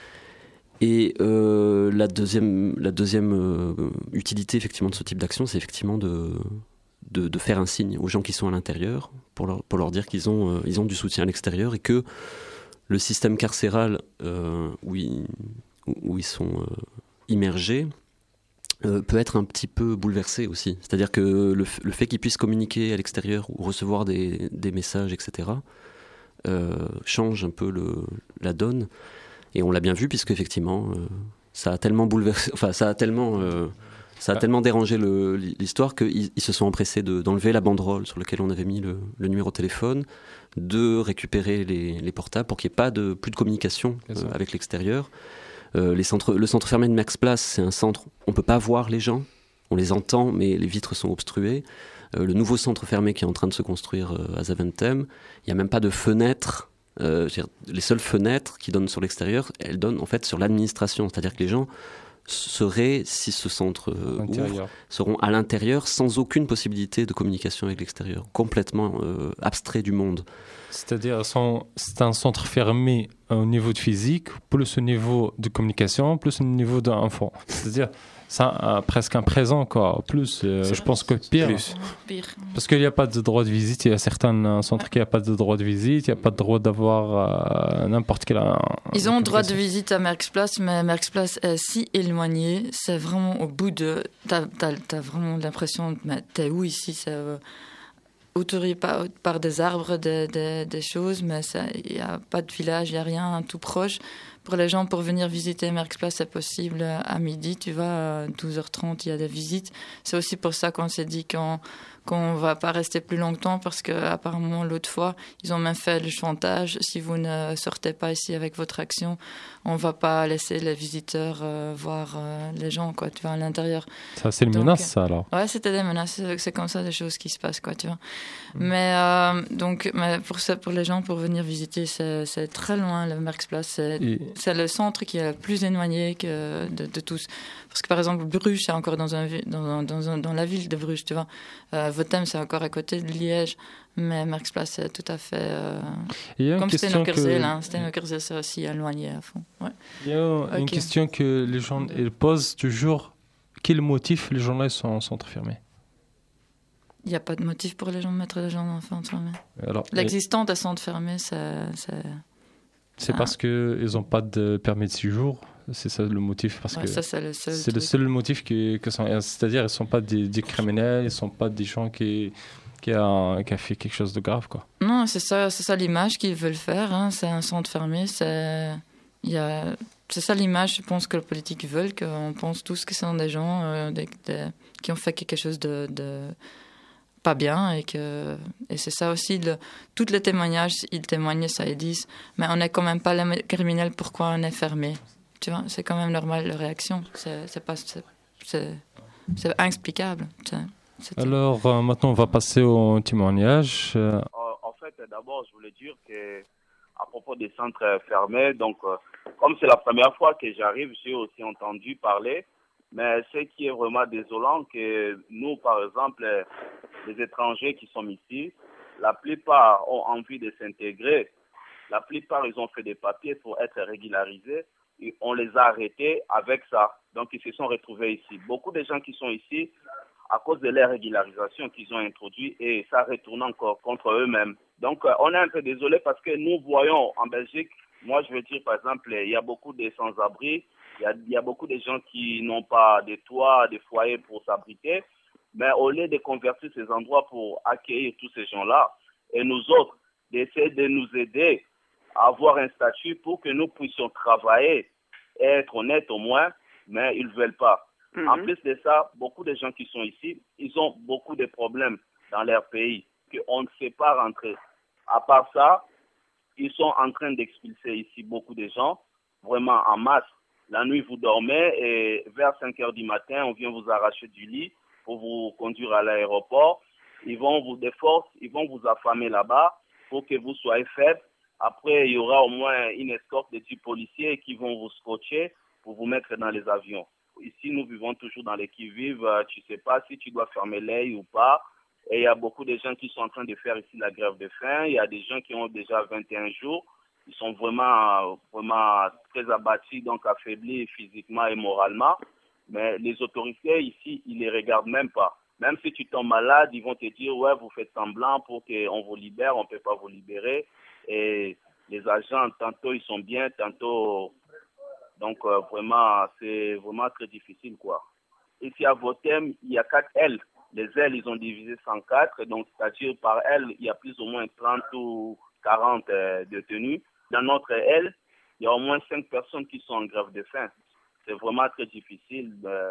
Et la deuxième utilité, effectivement, de ce type d'action, c'est effectivement de faire un signe aux gens qui sont à l'intérieur pour leur dire qu'ils ont du soutien à l'extérieur, et que le système carcéral où ils sont immergés peut être un petit peu bouleversé aussi. C'est-à-dire que le fait qu'ils puissent communiquer à l'extérieur ou recevoir des messages, etc., change un peu la donne. Et on l'a bien vu, puisque effectivement ça a tellement bouleversé, enfin ça a tellement dérangé l'histoire qu'ils se sont empressés d'enlever la banderole sur laquelle on avait mis le numéro de téléphone, de récupérer les portables pour qu'il n'y ait plus de communication avec l'extérieur. Le centre fermé de Merckx-Place, c'est un centre, on ne peut pas voir les gens, on les entend, mais les vitres sont obstruées. Le nouveau centre fermé qui est en train de se construire à Zaventem, il n'y a même pas de fenêtres. Les seules fenêtres qui donnent sur l'extérieur, elles donnent en fait sur l'administration, c'est-à-dire que les gens seraient, si ce centre ouvre, seront à l'intérieur sans aucune possibilité de communication avec l'extérieur, complètement abstrait du monde. C'est-à-dire c'est un centre fermé au niveau de physique, plus au niveau de communication, plus au niveau d'info. C'est-à-dire ça, presque un présent, quoi. Plus, je pense que pire. Parce qu'il n'y a pas de droit de visite. Il y a certains centres qui n'ont pas de droit de visite. Il n'y a pas de droit d'avoir n'importe quel... Ils ont droit de visite à Merckx-Place, mais Merckx-Place est si éloigné. C'est vraiment au bout de... T'as vraiment l'impression... Mais t'es où ici? C'est autouré par des arbres, des choses, mais il n'y a pas de village, il n'y a rien tout proche. Pour les gens, pour venir visiter Merckx-Place, c'est possible à midi. Tu vas à 12h30, il y a des visites. C'est aussi pour ça qu'on s'est dit qu'on ne va pas rester plus longtemps, parce qu'apparemment, l'autre fois, ils ont même fait le chantage. Si vous ne sortez pas ici avec votre action, on ne va pas laisser les visiteurs voir les gens, quoi, tu vois, à l'intérieur. Ça, c'est une menace, ça, alors? Ouais, c'était des menaces. C'est comme ça, des choses qui se passent, quoi, tu vois. Mais pour les gens, pour venir visiter, c'est très loin, le Merckx-Place. C'est le centre qui est le plus éloigné de tous. Parce que, par exemple, Bruges, c'est encore dans la ville de Bruges, tu vois. Votem, c'est encore à côté de Liège. Mais Merckx-Place, c'est tout à fait... comme Steno-Kerzeel, Steno-Kerzeel, c'est aussi éloigné à fond. Ouais. Il y a une question que les gens posent toujours. Quel motif les gens-là sont en centre fermé? Il n'y a pas de motif pour les gens de mettre les gens en centre fermé. L'existence d'un centre fermé, c'est parce qu'ils n'ont pas de permis de séjour. C'est ça le motif, parce que ça, c'est le seul motif c'est-à-dire ils ne sont pas des criminels, ils ne sont pas des gens qui a fait quelque chose de grave, quoi. Non, c'est ça l'image qu'ils veulent faire, hein. C'est un centre fermé, c'est ça l'image, je pense, que les politiques veulent, qu'on pense tous que ce sont des gens qui ont fait quelque chose de pas bien, et c'est ça aussi, tous les témoignages, ils témoignent ça, ils disent, mais on n'est quand même pas les criminels, pourquoi on est fermé? Tu vois, c'est quand même normal, leur réaction. C'est inexplicable. Alors, maintenant, on va passer au témoignage. En fait, d'abord, d'abord, je voulais dire que à propos des centres fermés, donc comme c'est la première fois que j'arrive, j'ai aussi entendu parler, mais ce qui est vraiment désolant, que nous, par exemple, les étrangers qui sont ici, la plupart ont envie de s'intégrer, la plupart, ils ont fait des papiers pour être régularisés, et on les a arrêtés avec ça, donc ils se sont retrouvés ici. Beaucoup de gens qui sont ici, à cause de leur régularisation qu'ils ont introduit, et ça retourne encore contre eux-mêmes. Donc, on est un peu désolé parce que nous voyons en Belgique, moi je veux dire par exemple, il y a beaucoup de sans-abri, il y a beaucoup de gens qui n'ont pas de toit, de foyers pour s'abriter, mais au lieu de convertir ces endroits pour accueillir tous ces gens-là, et nous autres, d'essayer de nous aider à avoir un statut pour que nous puissions travailler et être honnêtes au moins, mais ils ne veulent pas. En plus de ça, beaucoup de gens qui sont ici, ils ont beaucoup de problèmes dans leur pays qu'on ne sait pas rentrer. À part ça, ils sont en train d'expulser ici beaucoup de gens, vraiment en masse. La nuit, vous dormez et vers 5 heures du matin, on vient vous arracher du lit pour vous conduire à l'aéroport. Ils vont vous déforcer, ils vont vous affamer là-bas pour que vous soyez faibles. Après, il y aura au moins une escorte de 10 policiers qui vont vous scotcher pour vous mettre dans les avions. Ici, nous vivons toujours dans les qui-vive. Tu ne sais pas si tu dois fermer l'œil ou pas. Et il y a beaucoup de gens qui sont en train de faire ici la grève de faim. Il y a des gens qui ont déjà 21 jours. Ils sont vraiment très abattus, donc affaiblis physiquement et moralement. Mais les autorités ici, ils ne les regardent même pas. Même si tu tombes malade, ils vont te dire, ouais, vous faites semblant pour qu'on vous libère. On ne peut pas vous libérer. Et les agents, tantôt ils sont bien, tantôt... Donc, vraiment, c'est vraiment très difficile, quoi. Ici, à Votem, il y a 4 ailes. Les ailes, ils ont divisé ça en 4. Donc, c'est-à-dire, par aile, il y a plus ou moins 30 ou 40 détenus. Dans notre aile, il y a au moins 5 personnes qui sont en grève de faim. C'est vraiment très difficile,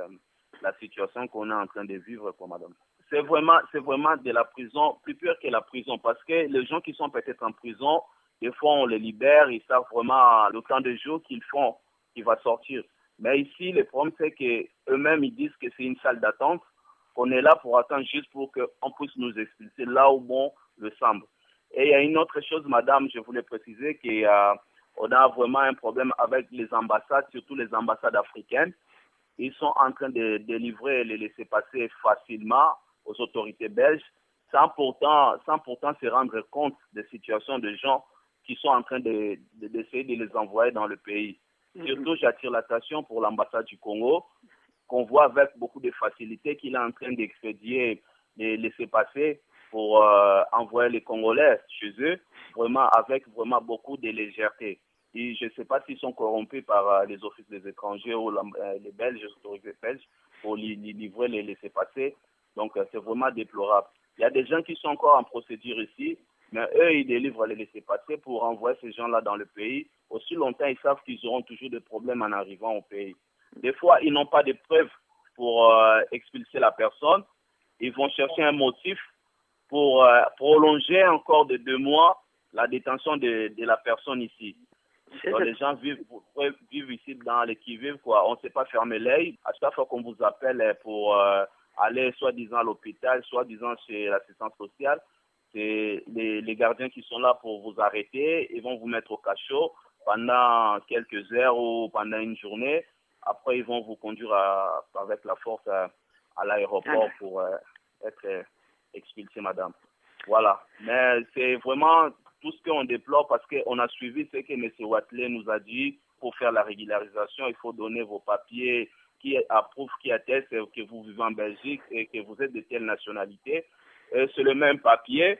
la situation qu'on est en train de vivre, quoi, madame. C'est vraiment de la prison, plus pire que la prison, parce que les gens qui sont peut-être en prison, des fois, on les libère, ils savent vraiment le temps de jour qu'ils font, qui va sortir. Mais ici, le problème, c'est qu'eux-mêmes, ils disent que c'est une salle d'attente, qu'on est là pour attendre juste pour qu'on puisse nous expulser là où bon le semble. Et il y a une autre chose, madame, je voulais préciser qu'on a vraiment un problème avec les ambassades, surtout les ambassades africaines. Ils sont en train de délivrer les laissez-passer facilement aux autorités belges, sans pourtant se rendre compte des situations de gens qui sont en train d'essayer de les envoyer dans le pays. Surtout, j'attire l'attention pour l'ambassade du Congo, qu'on voit avec beaucoup de facilité qu'il est en train d'expédier les laissez-passer pour envoyer les Congolais chez eux, vraiment avec vraiment beaucoup de légèreté. Et je ne sais pas s'ils sont corrompus par les offices des étrangers ou les Belges, les autorités belges, pour livrer les laissez-passer. Donc, c'est vraiment déplorable. Il y a des gens qui sont encore en procédure ici, mais eux, ils délivrent les laissez-passer pour envoyer ces gens-là dans le pays. Aussi longtemps, ils savent qu'ils auront toujours des problèmes en arrivant au pays. Des fois, ils n'ont pas de preuves pour expulser la personne. Ils vont chercher un motif pour prolonger encore de 2 mois la détention de la personne ici. Donc, les gens vivent ici dans les qui-vivent, quoi. On ne sait pas fermer l'œil. À chaque fois qu'on vous appelle pour aller soi-disant à l'hôpital, soi-disant chez l'assistance sociale, c'est les gardiens qui sont là pour vous arrêter. Ils vont vous mettre au cachot pendant quelques heures ou pendant une journée. Après, ils vont vous conduire avec la force à l'aéroport pour être expulsé, madame. Voilà. Mais c'est vraiment tout ce qu'on déplore parce qu'on a suivi ce que M. Watley nous a dit. Pour faire la régularisation, il faut donner vos papiers qui approuvent, qui attestent que vous vivez en Belgique et que vous êtes de telle nationalité. C'est le même papier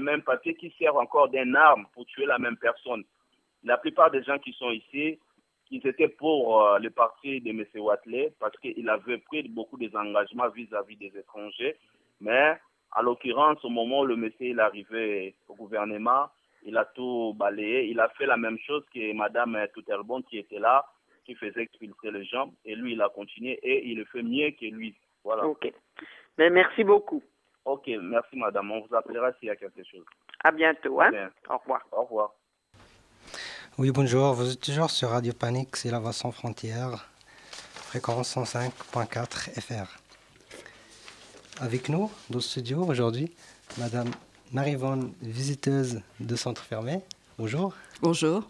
qui sert encore d'une arme pour tuer la même personne. La plupart des gens qui sont ici, ils étaient pour le parti de M. Watley parce qu'il avait pris beaucoup d'engagements vis-à-vis des étrangers. Mais, en l'occurrence, au moment où le monsieur est arrivé au gouvernement, il a tout balayé. Il a fait la même chose que Mme Toutelbon qui était là, qui faisait expulser les gens. Et lui, il a continué et il le fait mieux que lui. Voilà. Ok. Mais merci beaucoup. Ok, merci madame. On vous appellera s'il y a quelque chose. À bientôt. Hein? Au revoir. Au revoir. Oui, bonjour. Vous êtes toujours sur Radio Panique, c'est la voix sans frontières, fréquence 105.4 FR. Avec nous, dans le studio aujourd'hui, Madame Marie-Yvonne, visiteuse de centre fermé. Bonjour. Bonjour.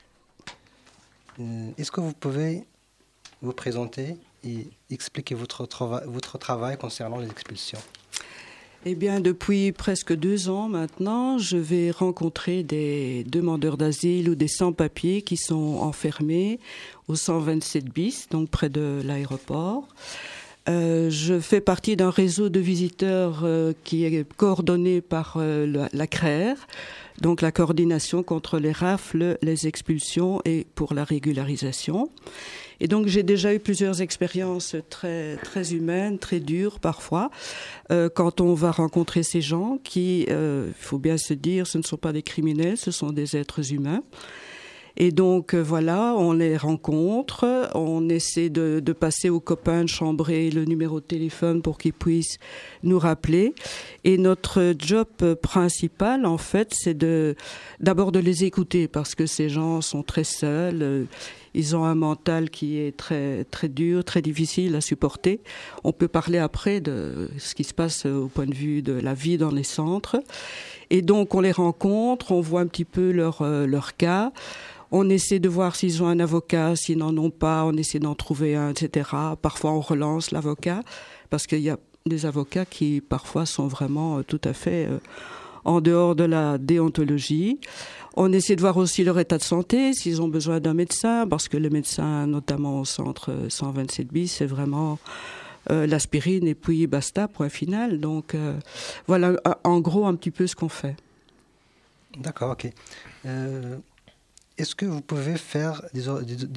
Est-ce que vous pouvez vous présenter et expliquer votre travail concernant les expulsions? Eh bien, depuis presque 2 ans maintenant, je vais rencontrer des demandeurs d'asile ou des sans-papiers qui sont enfermés au 127 bis, donc près de l'aéroport. Je fais partie d'un réseau de visiteurs qui est coordonné par la CRER, donc la coordination contre les rafles, les expulsions et pour la régularisation. Et donc j'ai déjà eu plusieurs expériences très, très humaines, très dures parfois, quand on va rencontrer ces gens qui, il faut bien se dire, ce ne sont pas des criminels, ce sont des êtres humains. Et donc voilà, on les rencontre, on essaie de passer aux copains de chambrer le numéro de téléphone pour qu'ils puissent nous rappeler. Et notre job principal, en fait, c'est d'abord de les écouter parce que ces gens sont très seuls. Ils ont un mental qui est très, très dur, très difficile à supporter. On peut parler après de ce qui se passe au point de vue de la vie dans les centres. Et donc on les rencontre, on voit un petit peu leur cas. On essaie de voir s'ils ont un avocat, s'ils n'en ont pas, on essaie d'en trouver un, etc. Parfois, on relance l'avocat, parce qu'il y a des avocats qui, parfois, sont vraiment tout à fait en dehors de la déontologie. On essaie de voir aussi leur état de santé, s'ils ont besoin d'un médecin, parce que le médecin, notamment au centre 127 bis, c'est vraiment l'aspirine et puis basta, point final. Donc, voilà, en gros, un petit peu ce qu'on fait. D'accord, ok. Est-ce que vous pouvez faire des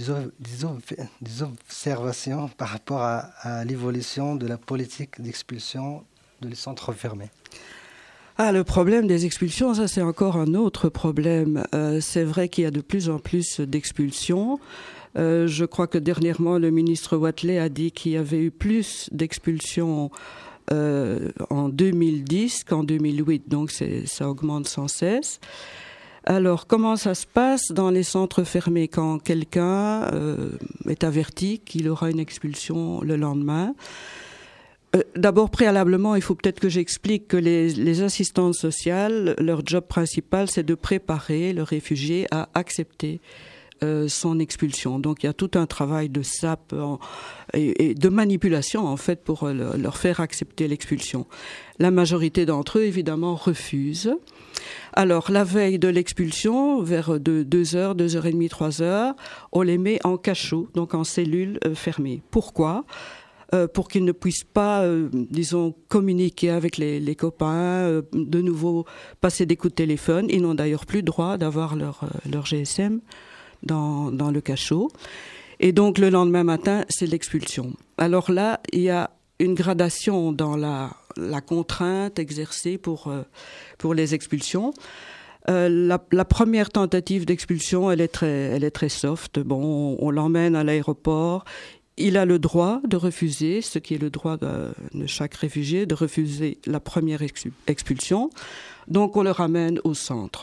observations par rapport à l'évolution de la politique d'expulsion de les centres fermés? Le problème des expulsions, ça c'est encore un autre problème. C'est vrai qu'il y a de plus en plus d'expulsions. Je crois que dernièrement, le ministre Wathelet a dit qu'il y avait eu plus d'expulsions en 2010 qu'en 2008, donc ça augmente sans cesse. Alors, comment ça se passe dans les centres fermés quand quelqu'un est averti qu'il aura une expulsion le lendemain? D'abord, préalablement, il faut peut-être que j'explique que les assistantes sociales, leur job principal, c'est de préparer le réfugié à accepter son expulsion. Donc, il y a tout un travail de sape et de manipulation, en fait, pour leur faire accepter l'expulsion. La majorité d'entre eux, évidemment, refusent. Alors, la veille de l'expulsion, vers 2h, 2h30, 3h, on les met en cachot, donc en cellule fermée. Pourquoi ? Pour qu'ils ne puissent pas, disons, communiquer avec les copains, de nouveau passer des coups de téléphone. Ils n'ont d'ailleurs plus droit d'avoir leur GSM dans le cachot. Et donc, le lendemain matin, c'est l'expulsion. Alors là, il y a une gradation dans la contrainte exercée pour les expulsions. La première tentative d'expulsion, elle est très soft. Bon, on l'emmène à l'aéroport. Il a le droit de refuser, ce qui est le droit de chaque réfugié, de refuser la première expulsion. Donc, on le ramène au centre.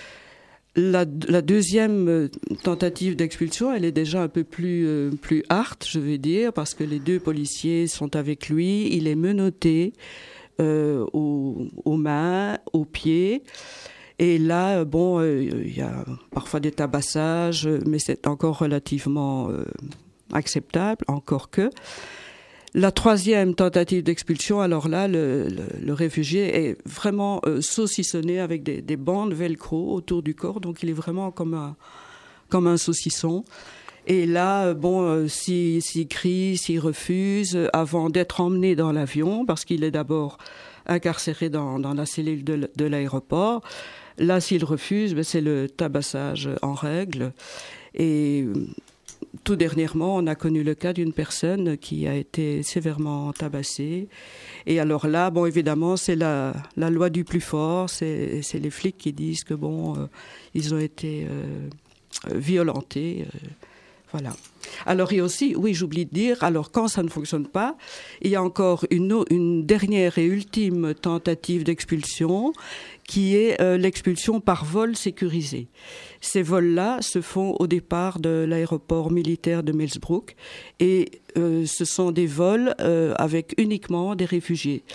La deuxième tentative d'expulsion, elle est déjà un peu plus hard, je vais dire, parce que les 2 policiers sont avec lui. Il est menotté aux mains, aux pieds. Et là, bon, il y a parfois des tabassages, mais c'est encore relativement acceptable, encore que. La troisième tentative d'expulsion, alors là, le réfugié est vraiment saucissonné avec des bandes velcro autour du corps, donc il est vraiment comme un saucisson. Et là, bon, s'il crie, s'il refuse, avant d'être emmené dans l'avion, parce qu'il est d'abord incarcéré dans la cellule de l'aéroport, là, s'il refuse, c'est le tabassage en règle. Et tout dernièrement, on a connu le cas d'une personne qui a été sévèrement tabassée. Et alors là, bon, évidemment, c'est la loi du plus fort. C'est les flics qui disent que, bon, ils ont été violentés. Voilà. Alors, il y a aussi, oui, j'oublie de dire, alors quand ça ne fonctionne pas, il y a encore une dernière et ultime tentative d'expulsion qui est l'expulsion par vol sécurisé. Ces vols-là se font au départ de l'aéroport militaire de Melsbroek et ce sont des vols avec uniquement des réfugiés.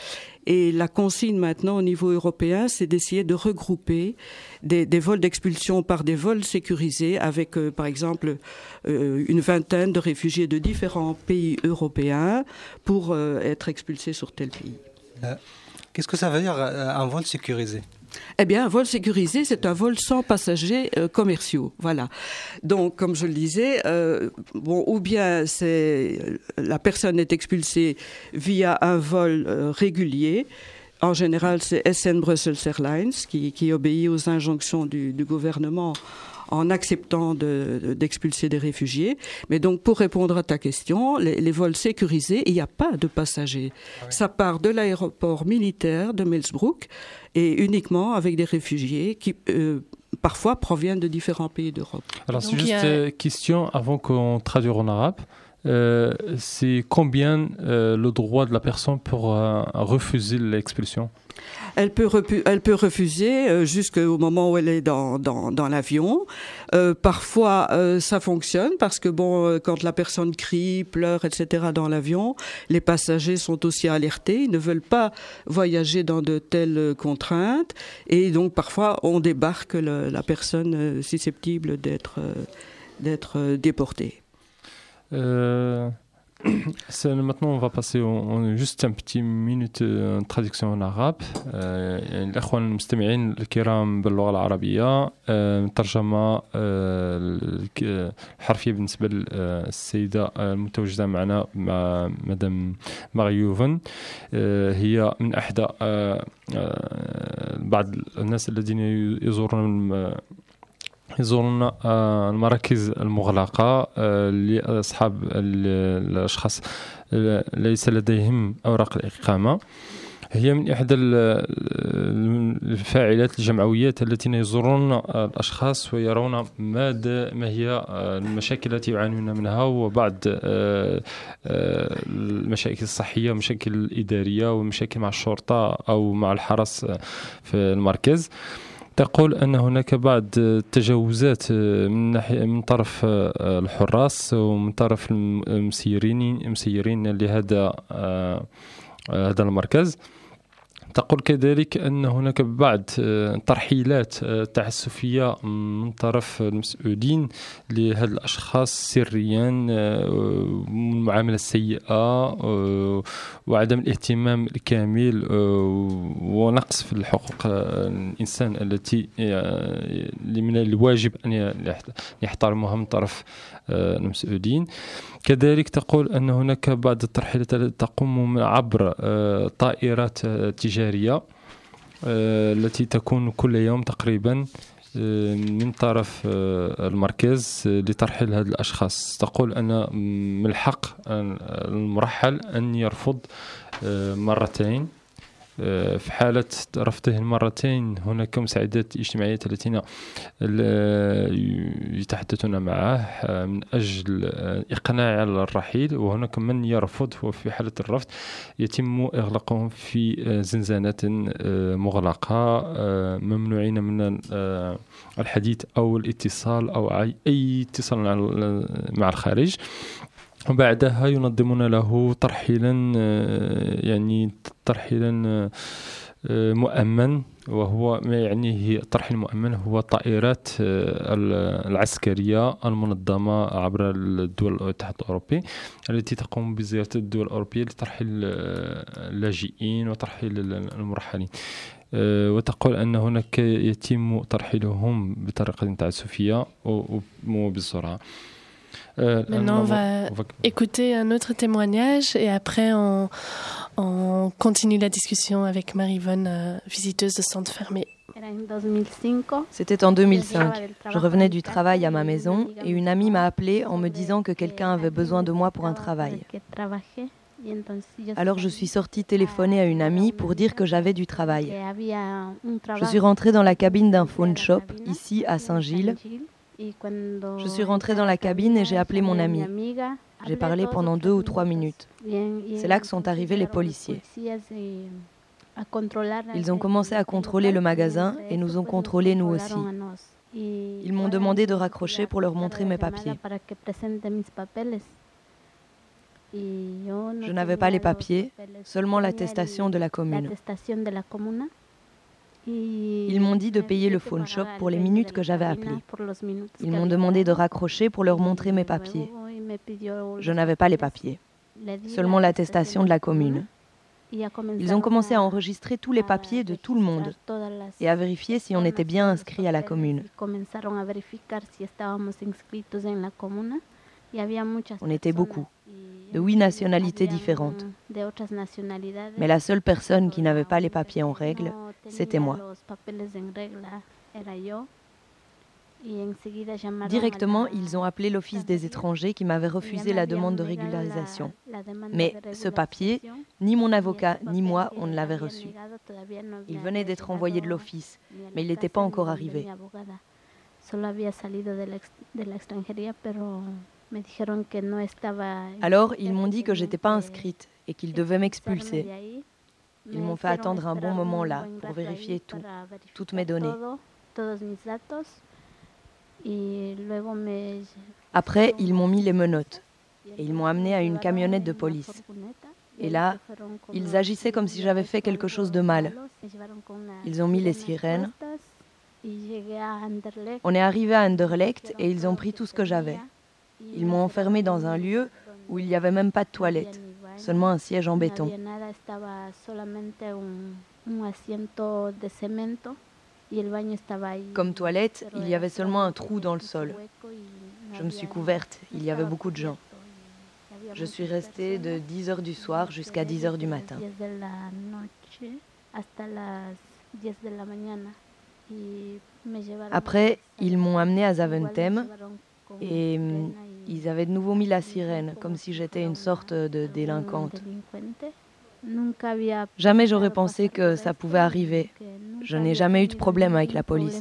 Et la consigne maintenant au niveau européen, c'est d'essayer de regrouper des vols d'expulsion par des vols sécurisés avec, par exemple, une vingtaine de réfugiés de différents pays européens pour être expulsés sur tel pays. Qu'est-ce que ça veut dire un vol sécurisé ? Eh bien, un vol sécurisé, c'est un vol sans passagers commerciaux. Voilà. Donc, comme je le disais, ou bien la personne est expulsée via un vol régulier. En général, c'est SN Brussels Airlines qui obéit aux injonctions du gouvernement en acceptant d'expulser des réfugiés. Mais donc, pour répondre à ta question, les vols sécurisés, il n'y a pas de passagers. Oui. Ça part de l'aéroport militaire de Melsbroek et uniquement avec des réfugiés qui parfois proviennent de différents pays d'Europe. Alors, c'est juste une question avant qu'on traduise en arabe. C'est combien le droit de la personne pour refuser l'expulsion ? Elle peut refuser jusqu'au moment où elle est dans l'avion. Parfois, ça fonctionne parce que quand la personne crie, pleure, etc. dans l'avion, les passagers sont aussi alertés. Ils ne veulent pas voyager dans de telles contraintes. Et donc, parfois, on débarque la personne susceptible d'être déportée. Maintenant on va passer juste un petit minute traduction en arabe. الأخوان المستمعين الكرام باللغة العربية ترجمة حرفية بالنسبة للسيدة المتواجدة معنا مع مدام ماريوفن. هي من أحد بعض الناس الذين يزورون المراكز المغلقة لأصحاب الأشخاص ليس لديهم أوراق الإقامة. هي من إحدى الفاعلات الجمعويات التي يزورون الأشخاص ويرون ما هي المشاكل التي يعانون منها وبعض المشاكل الصحية ومشاكل الإدارية ومشاكل مع الشرطة أو مع الحرس في المركز. تقول أن هناك بعض التجاوزات من طرف الحراس ومن طرف المسيرين لهذا المركز. تقول كذلك أن هناك بعض ترحيلات تعسفية من طرف المسؤولين لهذه الأشخاص سريا، المعاملة السيئة وعدم الاهتمام الكامل ونقص في الحقوق الإنسان التي من الواجب أن يحترموها من طرف المسؤولين. كذلك تقول أن هناك بعض الترحيلات تقوم عبر طائرات تجارية التي تكون كل يوم تقريبا من طرف المركز لترحيل هذه الأشخاص. تقول أن من الحق المرحل أن يرفض مرتين. في حالة رفضه المرتين هناك مساعدات اجتماعية التي يتحدثون معه من أجل إقناع على الرحيل، وهناك من يرفض، وفي حالة الرفض يتم إغلاقهم في زنزانات مغلقة، ممنوعين من الحديث أو الاتصال أو أي اتصال مع الخارج. وبعدها ينظمون له ترحيلا مؤمن، وهو ما يعنيه الترحيل المؤمن هو الطائرات العسكرية المنظمة عبر الدول الاتحاد الأوروبي التي تقوم بزيارة الدول الأوروبية لترحيل اللاجئين وترحيل المرحلين. وتقول أن هناك يتم ترحيلهم بطريقة تعسفية وبسرعة. Maintenant, on va écouter un autre témoignage et après on continue la discussion avec Marie-Yvonne, visiteuse de centre fermé. C'était en 2005. Je revenais du travail à ma maison et une amie m'a appelée en me disant que quelqu'un avait besoin de moi pour un travail. Alors je suis sortie téléphoner à une amie pour dire que j'avais du travail. Je suis rentrée dans la cabine d'un phone shop, ici à Saint-Gilles. Je suis rentrée dans la cabine et j'ai appelé mon amie. J'ai parlé pendant 2 ou 3 minutes. C'est là que sont arrivés les policiers. Ils ont commencé à contrôler le magasin et nous ont contrôlés nous aussi. Ils m'ont demandé de raccrocher pour leur montrer mes papiers. Je n'avais pas les papiers, seulement l'attestation de la commune. Ils m'ont dit de payer le phone shop pour les minutes que j'avais appelées. Ils m'ont demandé de raccrocher pour leur montrer mes papiers. Je n'avais pas les papiers, seulement l'attestation de la commune. Ils ont commencé à enregistrer tous les papiers de tout le monde et à vérifier si on était bien inscrit à la commune. On était beaucoup, de 8 nationalités différentes. Mais la seule personne qui n'avait pas les papiers en règle, c'était moi. Directement, ils ont appelé l'Office des étrangers qui m'avait refusé la demande de régularisation. Mais ce papier, ni mon avocat ni moi, on ne l'avait reçu. Il venait d'être envoyé de l'office, mais il n'était pas encore arrivé. Alors, ils m'ont dit que j'étais pas inscrite et qu'ils devaient m'expulser. Ils m'ont fait attendre un bon moment là pour vérifier toutes mes données. Après, ils m'ont mis les menottes et ils m'ont amené à une camionnette de police. Et là, ils agissaient comme si j'avais fait quelque chose de mal. Ils ont mis les sirènes. On est arrivé à Anderlecht et ils ont pris tout ce que j'avais. Ils m'ont enfermé dans un lieu où il n'y avait même pas de toilette, seulement un siège en béton. Comme toilette, il y avait seulement un trou dans le sol. Je me suis couverte, il y avait beaucoup de gens. Je suis restée de 10h du soir jusqu'à 10h du matin. Après, ils m'ont amenée à Zaventem et ils avaient de nouveau mis la sirène, comme si j'étais une sorte de délinquante. Jamais j'aurais pensé que ça pouvait arriver. Je n'ai jamais eu de problème avec la police.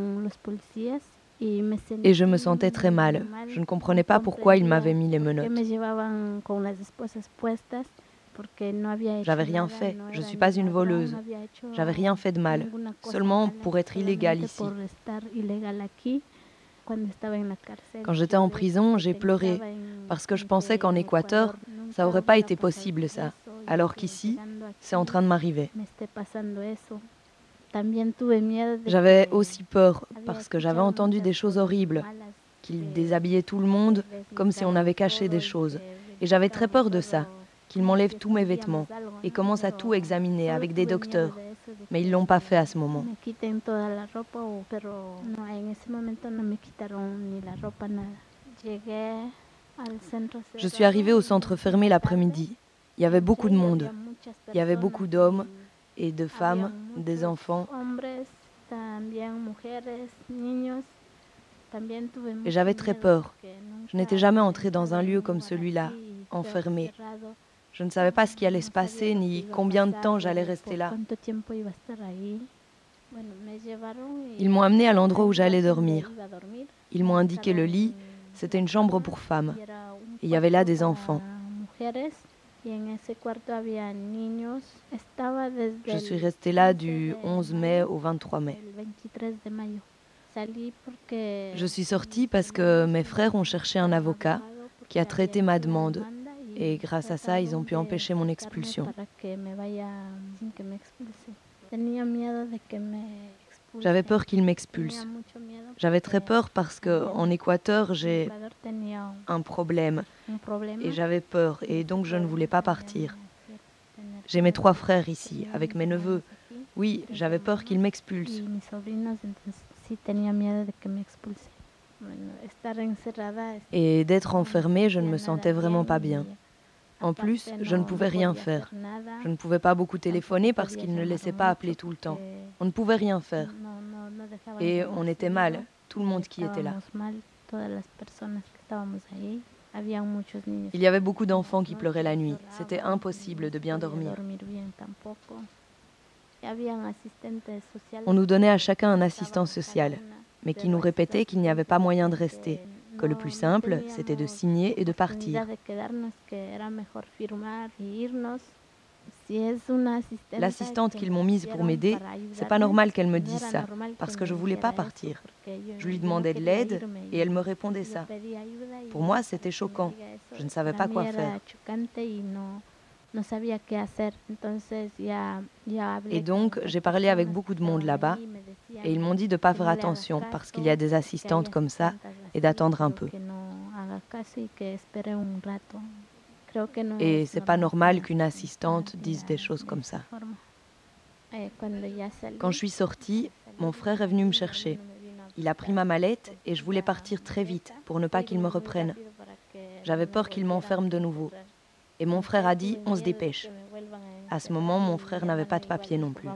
Et je me sentais très mal. Je ne comprenais pas pourquoi ils m'avaient mis les menottes. J'avais rien fait. Je ne suis pas une voleuse. J'avais rien fait de mal. Seulement pour être illégale ici. Quand j'étais en prison, j'ai pleuré parce que je pensais qu'en Équateur, ça n'aurait pas été possible ça. Alors qu'ici, c'est en train de m'arriver. J'avais aussi peur parce que j'avais entendu des choses horribles, qu'ils déshabillaient tout le monde comme si on avait caché des choses. Et j'avais très peur de ça, qu'ils m'enlèvent tous mes vêtements et commencent à tout examiner avec des docteurs. Mais ils ne l'ont pas fait à ce moment. Je suis arrivée au centre fermé l'après-midi. Il y avait beaucoup de monde. Il y avait beaucoup d'hommes et de femmes, des enfants. Et j'avais très peur. Je n'étais jamais entrée dans un lieu comme celui-là, enfermée. Je ne savais pas ce qui allait se passer, ni combien de temps j'allais rester là. Ils m'ont amenée à l'endroit où j'allais dormir. Ils m'ont indiqué le lit. C'était une chambre pour femmes. Et il y avait là des enfants. Je suis restée là du 11 mai au 23 mai. Je suis sortie parce que mes frères ont cherché un avocat qui a traité ma demande. Et grâce à ça, ils ont pu empêcher mon expulsion. J'avais peur qu'ils m'expulsent. J'avais très peur parce qu'en Équateur, j'ai un problème. Et j'avais peur. Et donc, je ne voulais pas partir. J'ai mes 3 frères ici, avec mes neveux. Oui, j'avais peur qu'ils m'expulsent. Et d'être enfermée, je ne me sentais vraiment pas bien. En plus, je ne pouvais rien faire. Je ne pouvais pas beaucoup téléphoner parce qu'ils ne laissaient pas appeler tout le temps. On ne pouvait rien faire. Et on était mal, tout le monde qui était là. Il y avait beaucoup d'enfants qui pleuraient la nuit. C'était impossible de bien dormir. On nous donnait à chacun un assistant social, mais qui nous répétait qu'il n'y avait pas moyen de rester, que le plus simple, c'était de signer et de partir. L'assistante qu'ils m'ont mise pour m'aider, c'est pas normal qu'elle me dise ça, parce que je voulais pas partir. Je lui demandais de l'aide et elle me répondait ça. Pour moi, c'était choquant. Je ne savais pas quoi faire. Et donc, j'ai parlé avec beaucoup de monde là-bas et ils m'ont dit de pas faire attention parce qu'il y a des assistantes comme ça et d'attendre un peu. Et c'est pas normal qu'une assistante dise des choses comme ça. Quand je suis sortie, mon frère est venu me chercher. Il a pris ma mallette et je voulais partir très vite pour ne pas qu'il me reprenne. J'avais peur qu'il m'enferme de nouveau. Et mon frère a dit, on se dépêche. À ce moment, mon frère n'avait pas de papier non plus.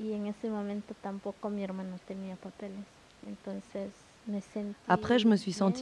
Après, je me suis sentie